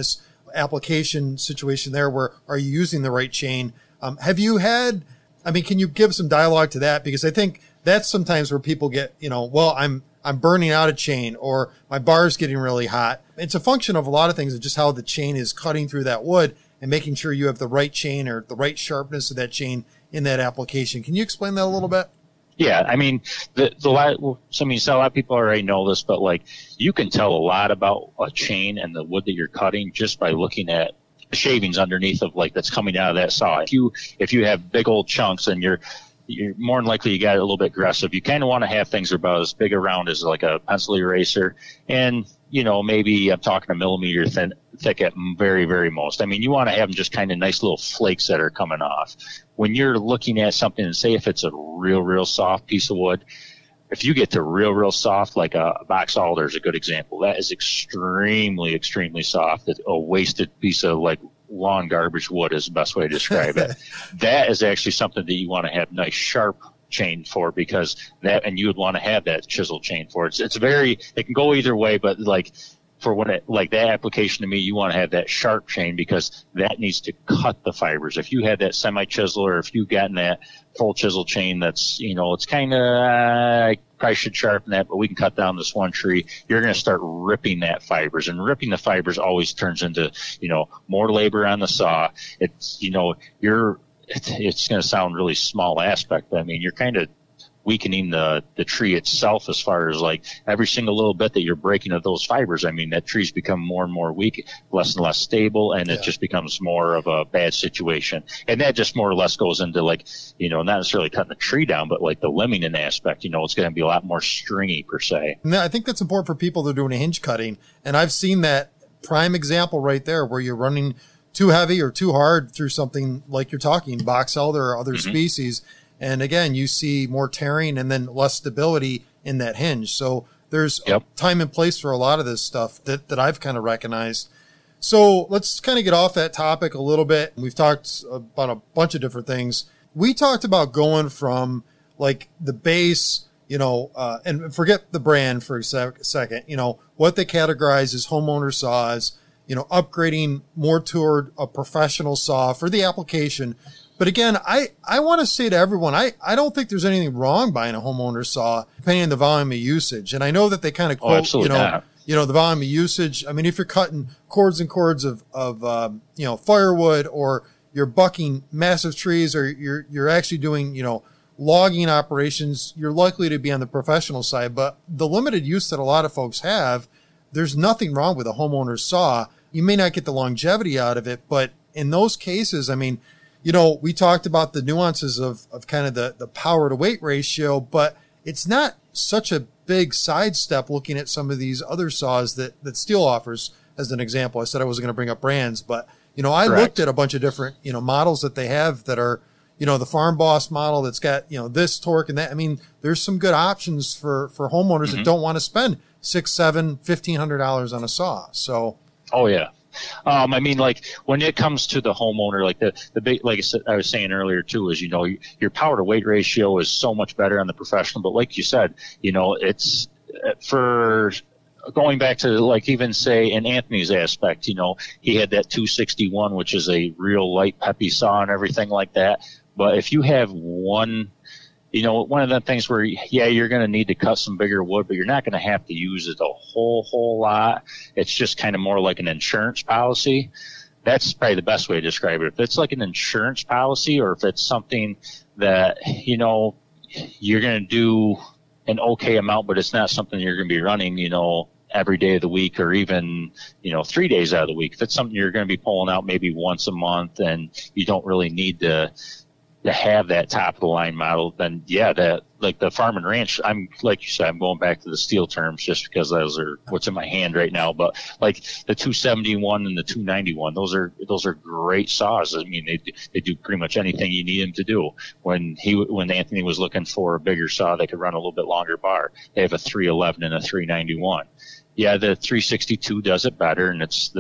application situation there where are you using the right chain? Um, have you had, I mean, can you give some dialogue to that? Because I think that's sometimes where people get, you know, well, I'm, I'm burning out a chain or my bar is getting really hot. It's a function of a lot of things of just how the chain is cutting through that wood and making sure you have the right chain or the right sharpness of that chain in that application. Can you explain that a little bit? Yeah, I mean, the the lot. Well, so, I mean, so a lot of people already know this, but like you can tell a lot about a chain and the wood that you're cutting just by looking at the shavings underneath of like that's coming out of that saw. If you if you have big old chunks and you're you're more than likely you got it a little bit aggressive. You kind of want to have things about as big around as like a pencil eraser, and you know maybe I'm talking a millimeter thin thick at very very most. I mean, you want to have them just kind of nice little flakes that are coming off. When you're looking at something, and say if it's a real real soft piece of wood, if you get to real real soft, like a box alder is a good example. That is extremely extremely soft. It's a wasted piece of like lawn garbage wood is the best way to describe it. That is actually something that you want to have nice sharp chain for, because that, and you would want to have that chisel chain for it. It's, it's very, it can go either way, but like for when it, like that application to me, you want to have that sharp chain because that needs to cut the fibers. If you had that semi chisel or if you've gotten that full chisel chain, that's, you know, it's kind of, uh, I probably should sharpen that, but we can cut down this one tree. You're going to start ripping that fibers, and ripping the fibers always turns into, you know, more labor on the saw. It's, you know, you're, it's, it's going to sound really small aspect, but I mean, you're kind of weakening the, the tree itself as far as like every single little bit that you're breaking of those fibers. I mean, that tree's become more and more weak, less and less stable, and yeah. It just becomes more of a bad situation. And that just more or less goes into like, you know, not necessarily cutting the tree down, but like the limbing aspect, you know, it's going to be a lot more stringy per se. And I think that's important for people that are doing a hinge cutting. And I've seen that prime example right there where you're running too heavy or too hard through something like you're talking box elder or other mm-hmm. species. And again, you see more tearing and then less stability in that hinge. So there's yep. a time and place for a lot of this stuff that, that I've kind of recognized. So let's kind of get off that topic a little bit. We've talked about a bunch of different things. We talked about going from like the base, you know, uh, and forget the brand for a sec- second, you know, what they categorize as homeowner saws, you know, upgrading more toward a professional saw for the application. But again, I, I want to say to everyone, I, I don't think there's anything wrong buying a homeowner saw, depending on the volume of usage. And I know that they kind of quote, oh, you know, not. you know, the volume of usage. I mean, if you're cutting cords and cords of, of, um, you know, firewood, or you're bucking massive trees, or you're, you're actually doing, you know, logging operations, you're likely to be on the professional side. But the limited use that a lot of folks have, there's nothing wrong with a homeowner saw. You may not get the longevity out of it, but in those cases, I mean, you know, we talked about the nuances of, of kind of the, the power to weight ratio, but it's not such a big sidestep looking at some of these other saws that, that Stihl offers as an example. I said I wasn't going to bring up brands, but, you know, I Correct. looked at a bunch of different, you know, models that they have that are, you know, the Farm Boss model that's got, you know, this torque and that. I mean, there's some good options for, for homeowners mm-hmm. that don't want to spend six, seven, fifteen hundred dollars on a saw. So. Oh, yeah. Um, I mean, like when it comes to the homeowner, like the, the big, like I, said, I was saying earlier too, is, you know, your power to weight ratio is so much better on the professional. But like you said, you know, it's for going back to like even say in Anthony's aspect, you know, he had that two sixty-one, which is a real light peppy saw and everything like that. But if you have one, you know, one of the things where, yeah, you're going to need to cut some bigger wood, but you're not going to have to use it a whole, whole lot. It's just kind of more like an insurance policy. That's probably the best way to describe it. If it's like an insurance policy, or if it's something that, you know, you're going to do an okay amount, but it's not something you're going to be running, you know, every day of the week, or even, you know, three days out of the week. If it's something you're going to be pulling out maybe once a month and you don't really need to, to have that top of the line model, then yeah, that like the farm and ranch, I'm like you said, I'm going back to the Stihl terms just because those are what's in my hand right now. But like the two seventy-one and the two ninety-one, those are those are great saws. I mean, they they do pretty much anything you need them to do. When he when Anthony was looking for a bigger saw that could run a little bit longer bar, they have a three eleven and a three ninety-one. Yeah, the three sixty-two does it better, and it's the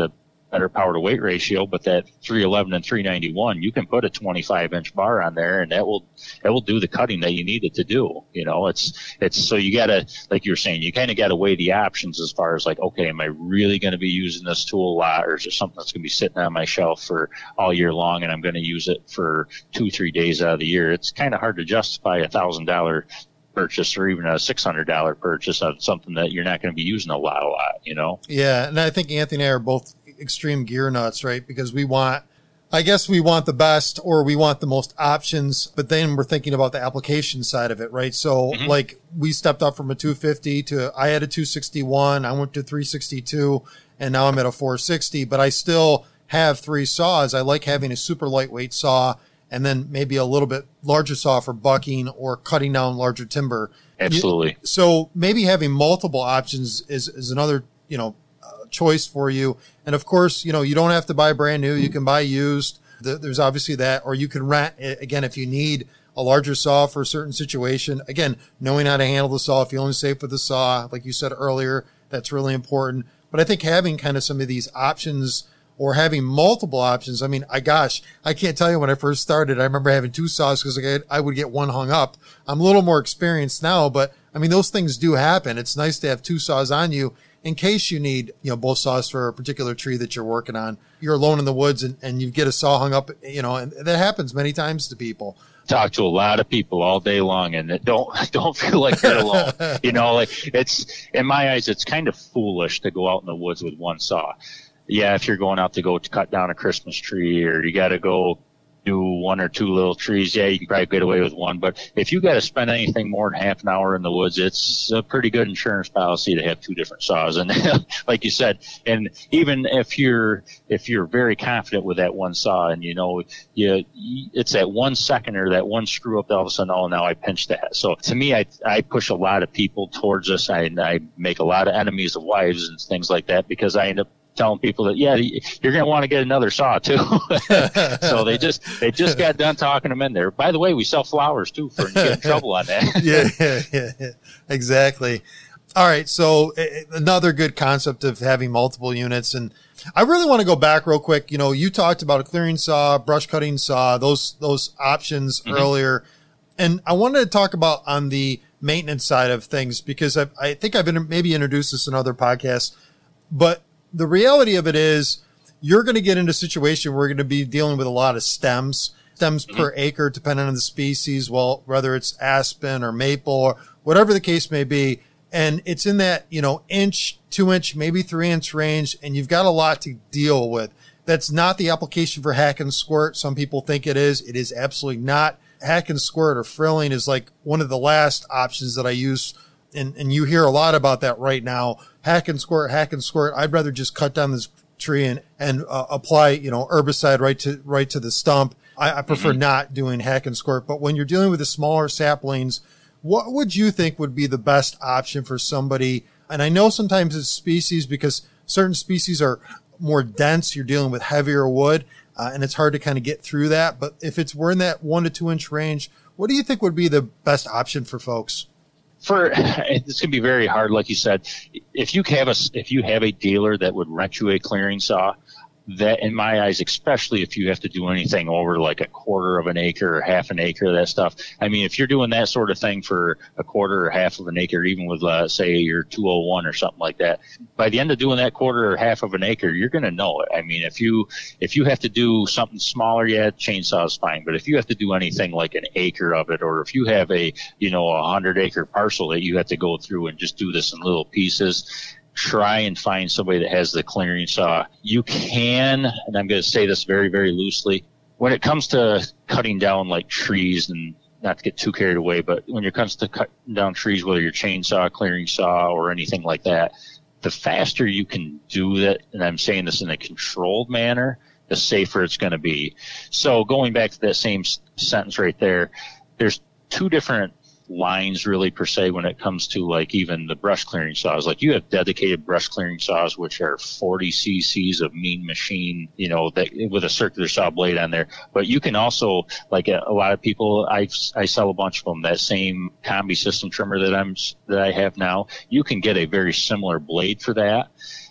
better power to weight ratio, but that three eleven and three ninety-one, you can put a twenty-five inch bar on there and that will, that will do the cutting that you need it to do. You know, it's, it's, so you gotta, like you were saying, you kind of gotta weigh the options as far as like, okay, am I really going to be using this tool a lot, or is it something that's going to be sitting on my shelf for all year long and I'm going to use it for two, three days out of the year? It's kind of hard to justify a thousand dollar purchase or even a six hundred dollar purchase on something that you're not going to be using a lot, a lot, you know? Yeah. And I think Anthony and I are both extreme gear nuts, right? Because we want, I guess we want the best or we want the most options, but then we're thinking about the application side of it, right? So mm-hmm. like we stepped up from a two fifty to, I had a two sixty-one, I went to three sixty-two, and now I'm at a four sixty, but I still have three saws. I like having a super lightweight saw and then maybe a little bit larger saw for bucking or cutting down larger timber. Absolutely. So maybe having multiple options is, is another, you know, choice for you. And of course, you know, you don't have to buy brand new. You can buy used. There's obviously that, or you can rent, again, if you need a larger saw for a certain situation. Again, knowing how to handle the saw, feeling safe with the saw, like you said earlier, that's really important. But I think having kind of some of these options or having multiple options. I mean, I gosh, I can't tell you when I first started, I remember having two saws because I would get one hung up. I'm a little more experienced now, but I mean, those things do happen. It's nice to have two saws on you in case you need, you know, both saws for a particular tree that you're working on. You're alone in the woods and, and you get a saw hung up, you know, and that happens many times to people. Talk to a lot of people all day long and don't, don't feel like they're alone. You know, like it's, in my eyes, it's kind of foolish to go out in the woods with one saw. Yeah, if you're going out to go to cut down a Christmas tree or you got to go do one or two little trees, yeah, you can probably get away with one. But if you got to spend anything more than half an hour in the woods, it's a pretty good insurance policy to have two different saws. And like you said, and even if you're if you're very confident with that one saw, and you know, you it's that one second or that one screw up, all of a sudden, oh, now I pinched that. So to me, I I push a lot of people towards this. I I make a lot of enemies of wives and things like that because I end up telling people that, yeah, you're going to want to get another saw too. So they just, they just got done talking them in there. By the way, we sell flowers too for you get in trouble on that. yeah, yeah, yeah, yeah, exactly. All right. So uh, another good concept of having multiple units. And I really want to go back real quick. You know, you talked about a clearing saw, brush cutting saw, those, those options mm-hmm. earlier. And I wanted to talk about on the maintenance side of things because I, I think I've been maybe introduced this in other podcasts, but the reality of it is you're going to get into a situation where we're going to be dealing with a lot of stems, stems mm-hmm. per acre, depending on the species. Well, whether it's aspen or maple or whatever the case may be. And it's in that, you know, inch, two inch, maybe three inch range. And you've got a lot to deal with. That's not the application for hack and squirt. Some people think it is. It is absolutely not. Hack and squirt or frilling is like one of the last options that I use. And, and you hear a lot about that right now. Hack and squirt, hack and squirt. I'd rather just cut down this tree and, and uh, apply, you know, herbicide right to, right to the stump. I, I prefer mm-hmm. not doing hack and squirt. But when you're dealing with the smaller saplings, what would you think would be the best option for somebody? And I know sometimes it's species because certain species are more dense. You're dealing with heavier wood, uh, and it's hard to kind of get through that. But if it's, we're in that one to two inch range, what do you think would be the best option for folks? For it's going to be very hard, like you said. If you have a if you have a dealer that would rent you a clearing saw, that in my eyes, especially if you have to do anything over like a quarter of an acre or half an acre, that stuff. I mean, if you're doing that sort of thing for a quarter or half of an acre, even with uh, say your two oh one or something like that, by the end of doing that quarter or half of an acre, you're going to know it. I mean, if you if you have to do something smaller, yeah, chainsaw is fine. But if you have to do anything like an acre of it, or if you have a you know a hundred acre parcel that you have to go through and just do this in little pieces, try and find somebody that has the clearing saw. You can, and I'm going to say this very, very loosely, when it comes to cutting down like trees, and not to get too carried away, but when it comes to cutting down trees, whether you're chainsaw, clearing saw, or anything like that, the faster you can do that, and I'm saying this in a controlled manner, the safer it's going to be. So going back to that same sentence right there, there's two different lines really per se when it comes to like even the brush clearing saws. Like you have dedicated brush clearing saws which are forty cc's of mean machine, you know, that with a circular saw blade on there. But you can also, like a, a lot of people, I I sell a bunch of them, that same combi system trimmer that I'm that I have now. You can get a very similar blade for that.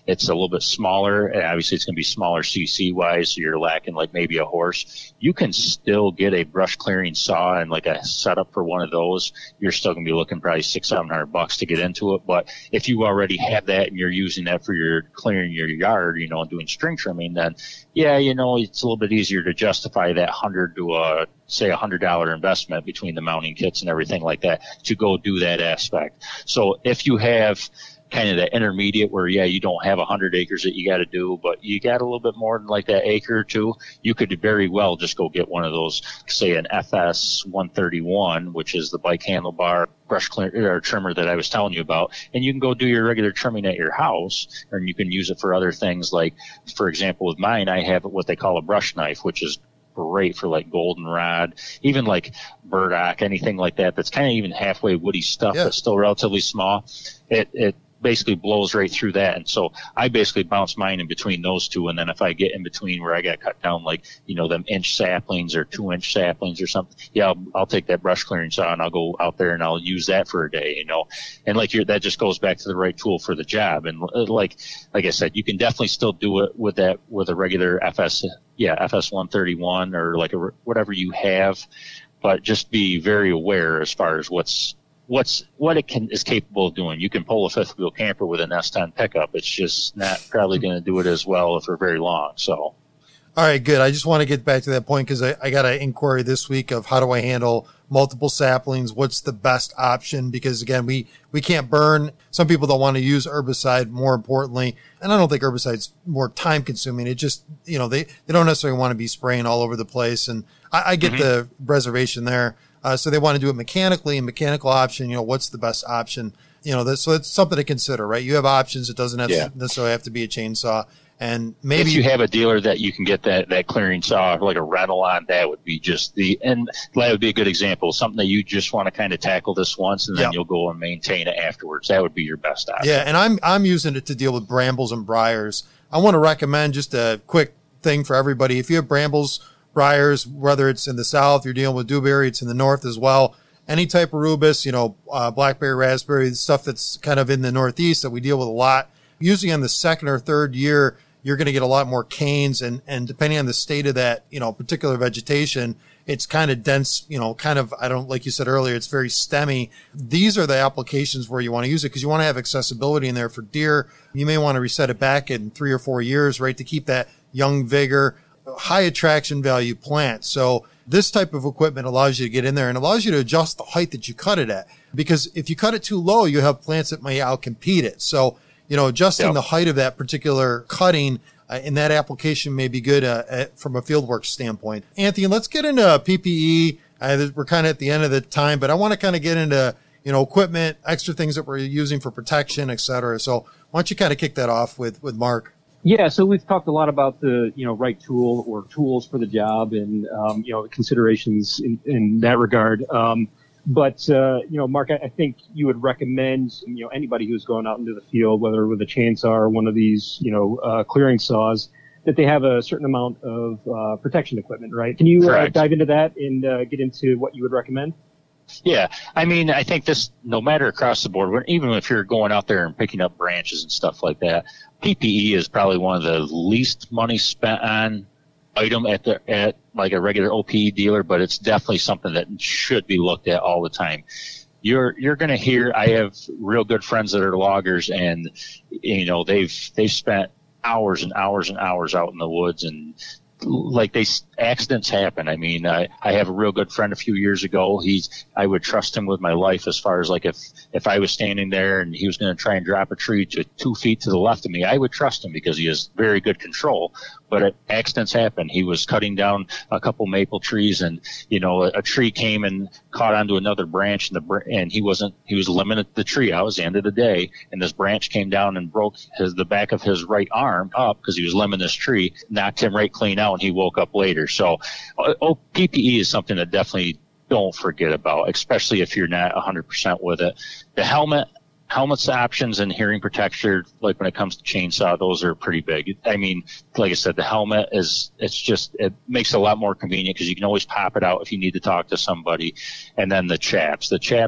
it's a little bit smaller, and obviously it's going to be smaller C C wise, so you're lacking like maybe a horse. You can still get a brush clearing saw and like a setup for one of those. You're still going to be looking probably six, seven hundred bucks to get into it. But if you already have that and you're using that for your clearing your yard, you know, and doing string trimming, then yeah, you know, it's a little bit easier to justify that hundred to a say a hundred dollar investment between the mounting kits and everything like that to go do that aspect. So if you have kind of the intermediate where, yeah, you don't have a hundred acres that you got to do, but you got a little bit more than like that acre or two, you could very well just go get one of those, say an F S one thirty-one, which is the bike handlebar brush cleaner or trimmer that I was telling you about, and you can go do your regular trimming at your house, and you can use it for other things. Like, for example, with mine, I have what they call a brush knife, which is great for like goldenrod, even like burdock, anything like that that's kind of even halfway woody stuff yeah. that's still relatively small. It it basically blows right through that. And so I basically bounce mine in between those two. And then if I get in between where I got cut down, like, you know, them inch saplings or two inch saplings or something, yeah, I'll, I'll take that brush clearing saw and I'll go out there and I'll use that for a day, you know. And like you're, that just goes back to the right tool for the job. And like, like I said, you can definitely still do it with that, with a regular F S, yeah, F S one thirty-one or like a, whatever you have, but just be very aware as far as what's, what's what it can is capable of doing. You can pull a fifth wheel camper with an S ten pickup. It's just not probably going to do it as well for very long. So, all right, good. I just want to get back to that point because I, I got an inquiry this week of how do I handle multiple saplings? What's the best option? Because again, we we can't burn. Some people don't want to use herbicide. More importantly, and I don't think herbicide's more time consuming. It just, you know, they they don't necessarily want to be spraying all over the place. And I, I get mm-hmm. the reservation there. Uh, so they want to do it mechanically, and mechanical option, you know, what's the best option? You know, that, so it's something to consider, right? You have options. It doesn't have yeah. to necessarily have to be a chainsaw. And maybe if you have a dealer that you can get that, that clearing saw, like a rental on, that would be just the, and that would be a good example, something that you just want to kind of tackle this once and then yep. you'll go and maintain it afterwards. That would be your best option. Yeah. And I'm, I'm using it to deal with brambles and briars. I want to recommend just a quick thing for everybody. If you have brambles, briars, whether it's in the south, you're dealing with dewberry, it's in the north as well. Any type of rubus, you know, uh, blackberry, raspberry, stuff that's kind of in the northeast that we deal with a lot. Usually on the second or third year, you're going to get a lot more canes, and, and depending on the state of that, you know, particular vegetation, it's kind of dense, you know, kind of, I don't, like you said earlier, it's very stemmy. These are the applications where you want to use it because you want to have accessibility in there for deer. You may want to reset it back in three or four years, right, to keep that young vigor, high attraction value plant. So this type of equipment allows you to get in there and allows you to adjust the height that you cut it at. Because if you cut it too low, you have plants that may outcompete it. So, you know, adjusting yep. the height of that particular cutting uh, in that application may be good uh, at, from a fieldwork standpoint. Anthony, let's get into P P E. Uh, we're kind of at the end of the time, but I want to kind of get into, you know, equipment, extra things that we're using for protection, et cetera. So why don't you kind of kick that off with, with Mark? Yeah, so we've talked a lot about the, you know, right tool or tools for the job and, um, you know, considerations in, in that regard. Um, but, uh, you know, Mark, I, I think you would recommend, you know, anybody who's going out into the field, whether with a chainsaw or one of these, you know, uh, clearing saws, that they have a certain amount of uh, protection equipment, right? Can you uh, dive into that and uh, get into what you would recommend? Yeah, I mean, I think this, no matter across the board, even if you're going out there and picking up branches and stuff like that, P P E is probably one of the least money spent on item at the at like a regular O P E dealer, but it's definitely something that should be looked at all the time. You're you're going to hear. I have real good friends that are loggers, and you know they've they've spent hours and hours and hours out in the woods, and like they accidents happen. I mean, I, I have a real good friend a few years ago. He's, I would trust him with my life as far as like if, if I was standing there and he was going to try and drop a tree to two feet to the left of me, I would trust him because he has very good control. But accidents happen. He was cutting down a couple maple trees, and you know a, a tree came and caught onto another branch, and the and he wasn't he was limbing the tree out. It was the end of the day, and this branch came down and broke his the back of his right arm up because he was limbing this tree, knocked him right clean out, and he woke up later. So, oh, P P E is something that definitely don't forget about, especially if you're not one hundred percent with it. The helmet. Helmets options and hearing protection, like when it comes to chainsaw, those are pretty big. I mean, like I said, the helmet is, it's just, it makes it a lot more convenient because you can always pop it out if you need to talk to somebody. And then the chaps. The chaps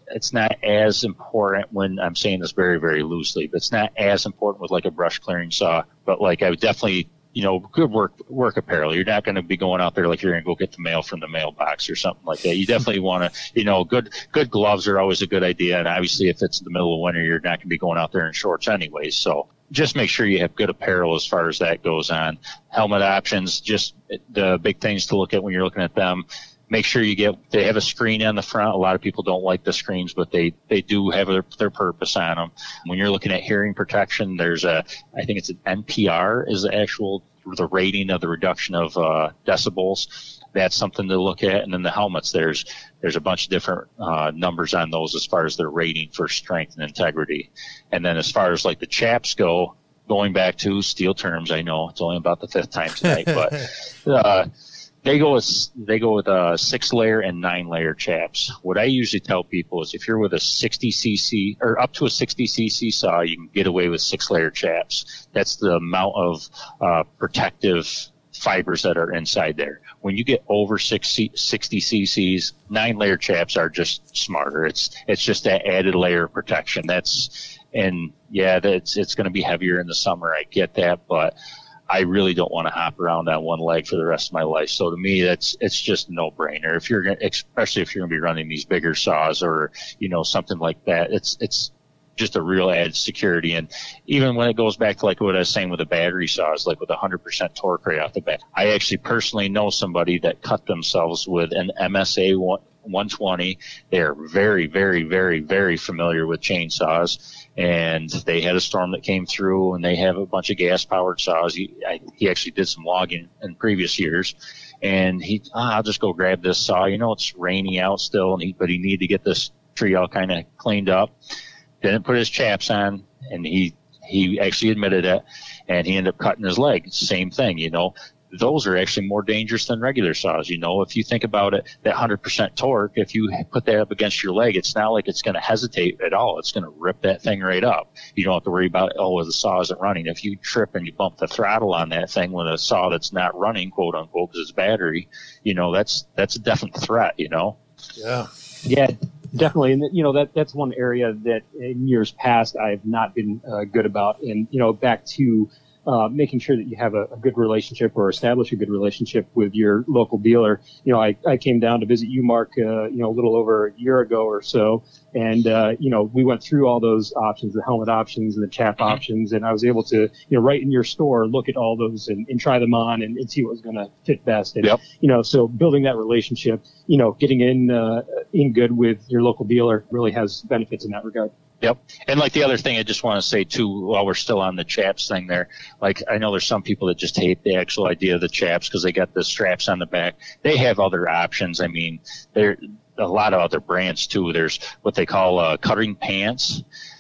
it's not as important when I'm saying this very, very loosely, but it's not as important with like a brush clearing saw. But like I would definitely, you know, good work work apparel. You're not going to be going out there like you're going to go get the mail from the mailbox or something like that. You definitely want to, you know, good good gloves are always a good idea. And obviously, if it's the middle of winter, you're not going to be going out there in shorts anyways. So just make sure you have good apparel as far as that goes on. Helmet options, just the big things to look at when you're looking at them. Make sure you get, they have a screen on the front. A lot of people don't like the screens, but they, they do have their, their purpose on them. When you're looking at hearing protection, there's a, I think it's an N P R is the actual, the rating of the reduction of uh, decibels. That's something to look at. And then the helmets, there's, there's a bunch of different uh, numbers on those as far as their rating for strength and integrity. And then as far as like the chaps go, going back to steel terms, I know it's only about the fifth time tonight, but, uh, They go with they go with a six layer and nine layer chaps. What I usually tell people is if you're with a sixty c c or up to a sixty c c saw, you can get away with six layer chaps. That's the amount of uh, protective fibers that are inside there. When you get over sixty c c's, nine layer chaps are just smarter. It's it's just that added layer of protection. That's and yeah, that's it's going to be heavier in the summer. I get that, but I really don't want to hop around on one leg for the rest of my life. So to me, that's, it's just a no-brainer. If you're going to, especially if you're going to be running these bigger saws or, you know, something like that, it's, it's just a real added security. And even when it goes back to like what I was saying with the battery saws, like with one hundred percent torque right off the bat, I actually personally know somebody that cut themselves with an M S A one twenty. They're very, very, very, very familiar with chainsaws. And they had a storm that came through, and they have a bunch of gas-powered saws. He, I, he actually did some logging in previous years, and he, ah, I'll just go grab this saw. You know, it's rainy out still, and he, but he needed to get this tree all kind of cleaned up. Didn't put his chaps on, and he he actually admitted it, and he ended up cutting his leg. Same thing, you know. Those are actually more dangerous than regular saws. You know, if you think about it, that one hundred percent torque, if you put that up against your leg, it's not like it's going to hesitate at all. It's going to rip that thing right up. You don't have to worry about, oh, the saw isn't running. If you trip and you bump the throttle on that thing with a saw that's not running, quote unquote, because it's battery, you know, that's, that's a definite threat, you know? Yeah. Yeah, definitely. And, you know, that, that's one area that in years past I've not been uh, good about. And, you know, back to, Uh, making sure that you have a, a good relationship or establish a good relationship with your local dealer. You know, I, I came down to visit you, Mark, uh, you know, a little over a year ago or so. And, uh, you know, we went through all those options, the helmet options and the chap mm-hmm. options. And I was able to, you know, right in your store, look at all those and, and try them on and, and see what was going to fit best. And, yep. you know, so building that relationship, you know, getting in, uh, in good with your local dealer really has benefits in that regard. Yep. And like the other thing I just want to say too, while we're still on the chaps thing there, like I know there's some people that just hate the actual idea of the chaps because they got the straps on the back. They have other options. I mean, there a lot of other brands too. There's what they call uh, cutting pants.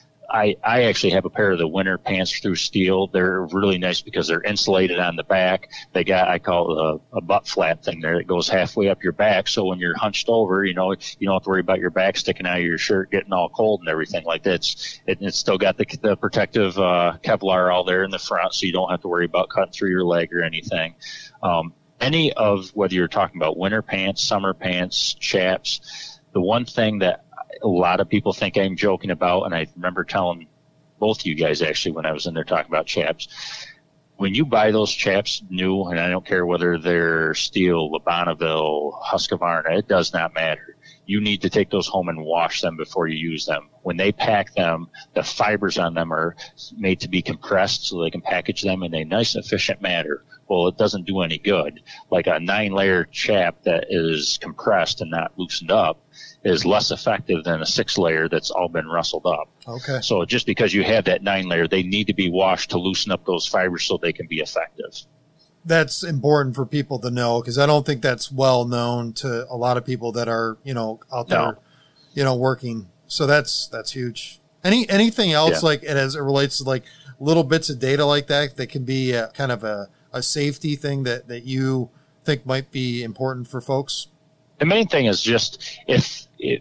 I, I actually have a pair of the winter pants through steel. They're really nice because they're insulated on the back. They got, I call it a, a butt flap thing there that goes halfway up your back. So when you're hunched over, you know, you don't have to worry about your back sticking out of your shirt, getting all cold and everything like that. It's, it, it's still got the, the protective, uh, Kevlar all there in the front. So you don't have to worry about cutting through your leg or anything. Um, any of, whether you're talking about winter pants, summer pants, chaps, the one thing that a lot of people think I'm joking about, and I remember telling both of you guys actually when I was in there talking about chaps, when you buy those chaps new, and I don't care whether they're steel, Bonneville, Husqvarna, it does not matter. You need to take those home and wash them before you use them. When they pack them, the fibers on them are made to be compressed so they can package them in a nice, efficient manner. Well, it doesn't do any good. Like a nine-layer chap that is compressed and not loosened up is less effective than a six-layer that's all been rustled up. Okay. So just because you have that nine-layer, they need to be washed to loosen up those fibers so they can be effective. That's important for people to know because I don't think that's well known to a lot of people that are, you know, out there, No. you know, working. So that's, that's huge. Any, anything else Yeah. like it as it relates to like little bits of data like that, that can be a, kind of a, a safety thing that, that you think might be important for folks? The main thing is just if it,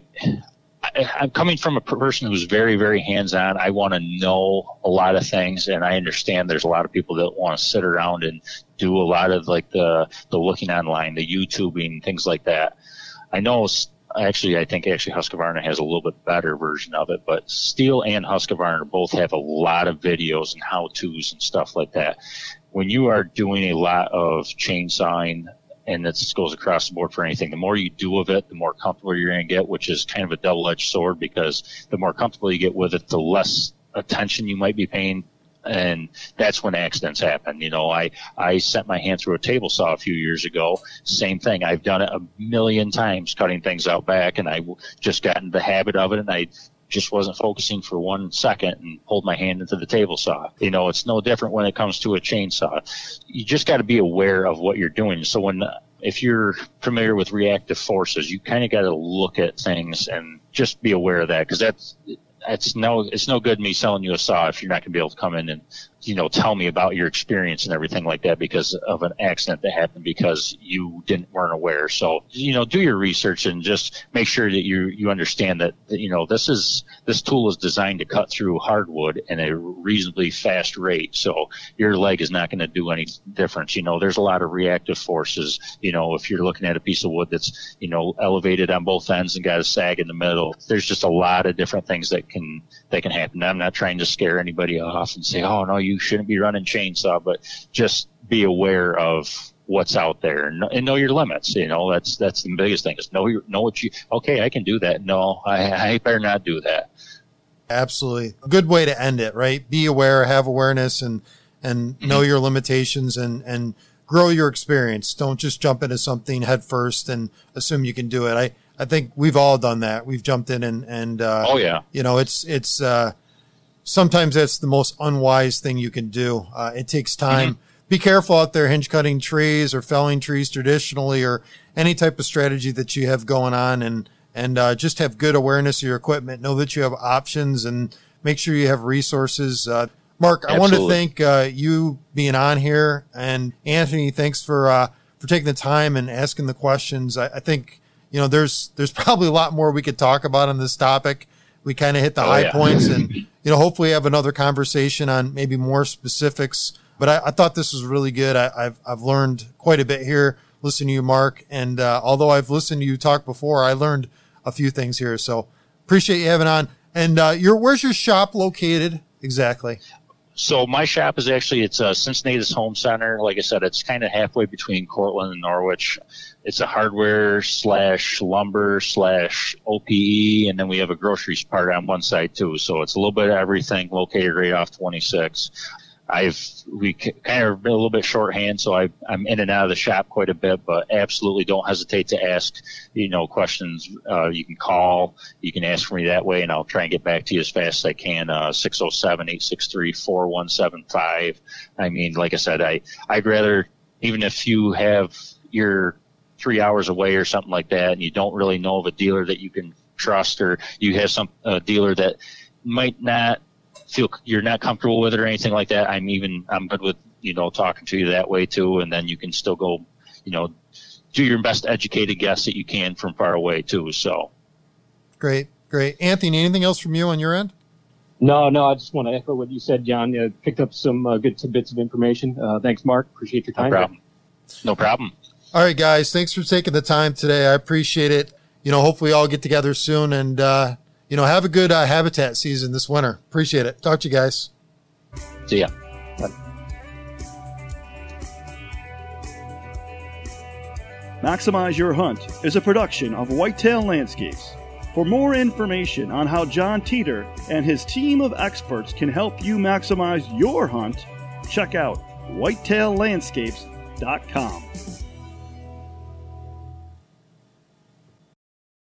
I, I'm coming from a person who's very, very hands-on. I want to know a lot of things, and I understand there's a lot of people that want to sit around and do a lot of like the the looking online, the YouTubing, things like that. I know Actually, I think actually Husqvarna has a little bit better version of it, but Stihl and Husqvarna both have a lot of videos and how-tos and stuff like that. When you are doing a lot of chainsawing, and this goes across the board for anything, the more you do of it, the more comfortable you're going to get, which is kind of a double-edged sword, because the more comfortable you get with it, the less attention you might be paying. And that's when accidents happen. You know, I, I sent my hand through a table saw a few years ago. Same thing. I've done it a million times, cutting things out back, and I just got in the habit of it, and I just wasn't focusing for one second and pulled my hand into the table saw. You know, it's no different when it comes to a chainsaw. You just got to be aware of what you're doing. So when, if you're familiar with reactive forces, you kind of got to look at things and just be aware of that, because that's, It's no, it's no good me selling you a saw if you're not going to be able to come in and, you know, tell me about your experience and everything like that because of an accident that happened because you didn't weren't aware. So, you know, do your research and just make sure that you you understand that, you know, this is this tool is designed to cut through hardwood in a reasonably fast rate. So your leg is not going to do any difference. You know, there's a lot of reactive forces. You know, if you're looking at a piece of wood that's, you know, elevated on both ends and got a sag in the middle, there's just a lot of different things that can that can happen. I'm not trying to scare anybody off and say, oh no, you shouldn't be running chainsaw, but just be aware of what's out there and, and know your limits. You know, that's that's the biggest thing is know your, know what you. Okay, I can do that. No, I, I better not do that. Absolutely, a good way to end it. Right, be aware, have awareness, and and know your limitations and and grow your experience. Don't just jump into something head first and assume you can do it. I I think we've all done that. We've jumped in and and uh, oh yeah, you know, it's it's. Uh, Sometimes that's the most unwise thing you can do. Uh, it takes time. Mm-hmm. Be careful out there hinge cutting trees or felling trees traditionally or any type of strategy that you have going on and, and, uh, just have good awareness of your equipment. Know that you have options and make sure you have resources. Uh, Mark, I Absolutely. want to thank, uh, you being on here, and Anthony, thanks for, uh, for taking the time and asking the questions. I, I think, you know, there's, there's probably a lot more we could talk about on this topic. We kind of hit the oh, high yeah. points and, you know, hopefully have another conversation on maybe more specifics. But I, I thought this was really good. I, I've, I've learned quite a bit here listening to you, Mark. And, uh, although I've listened to you talk before, I learned a few things here. So appreciate you having on. And, uh, your, where's your shop located exactly? So my shop is actually, it's a Cincinnatus Home Center. Like I said, it's kind of halfway between Cortland and Norwich. It's a hardware slash lumber slash O P E, and then we have a groceries part on one side too. So it's a little bit of everything located right off twenty-six. I've we kind of been a little bit shorthand, so I, I'm in and out of the shop quite a bit, but absolutely don't hesitate to ask, you know, questions. Uh, you can call, you can ask for me that way, and I'll try and get back to you as fast as I can. Uh, six oh seven, eight six three, four one seven five. I mean, like I said, I, I'd rather, even if you have your three hours away or something like that, and you don't really know of a dealer that you can trust, or you have some uh, dealer that might not feel you're not comfortable with it or anything like that, I'm even I'm good with, you know, talking to you that way too, and then you can still go, you know, do your best educated guess that you can from far away too. So great, great. Anthony, anything else from you on your end? No, no, I just want to echo what you said, John. Uh, picked up some uh, good bits of information. Uh, thanks, Mark. Appreciate your time. No problem. No problem. All right, guys. Thanks for taking the time today. I appreciate it. You know, hopefully all get together soon and, uh, you know, have a good uh, habitat season this winter. Appreciate it. Talk to you guys. See ya. Bye. Maximize Your Hunt is a production of Whitetail Landscapes. For more information on how John Teeter and his team of experts can help you maximize your hunt, check out whitetail landscapes dot com.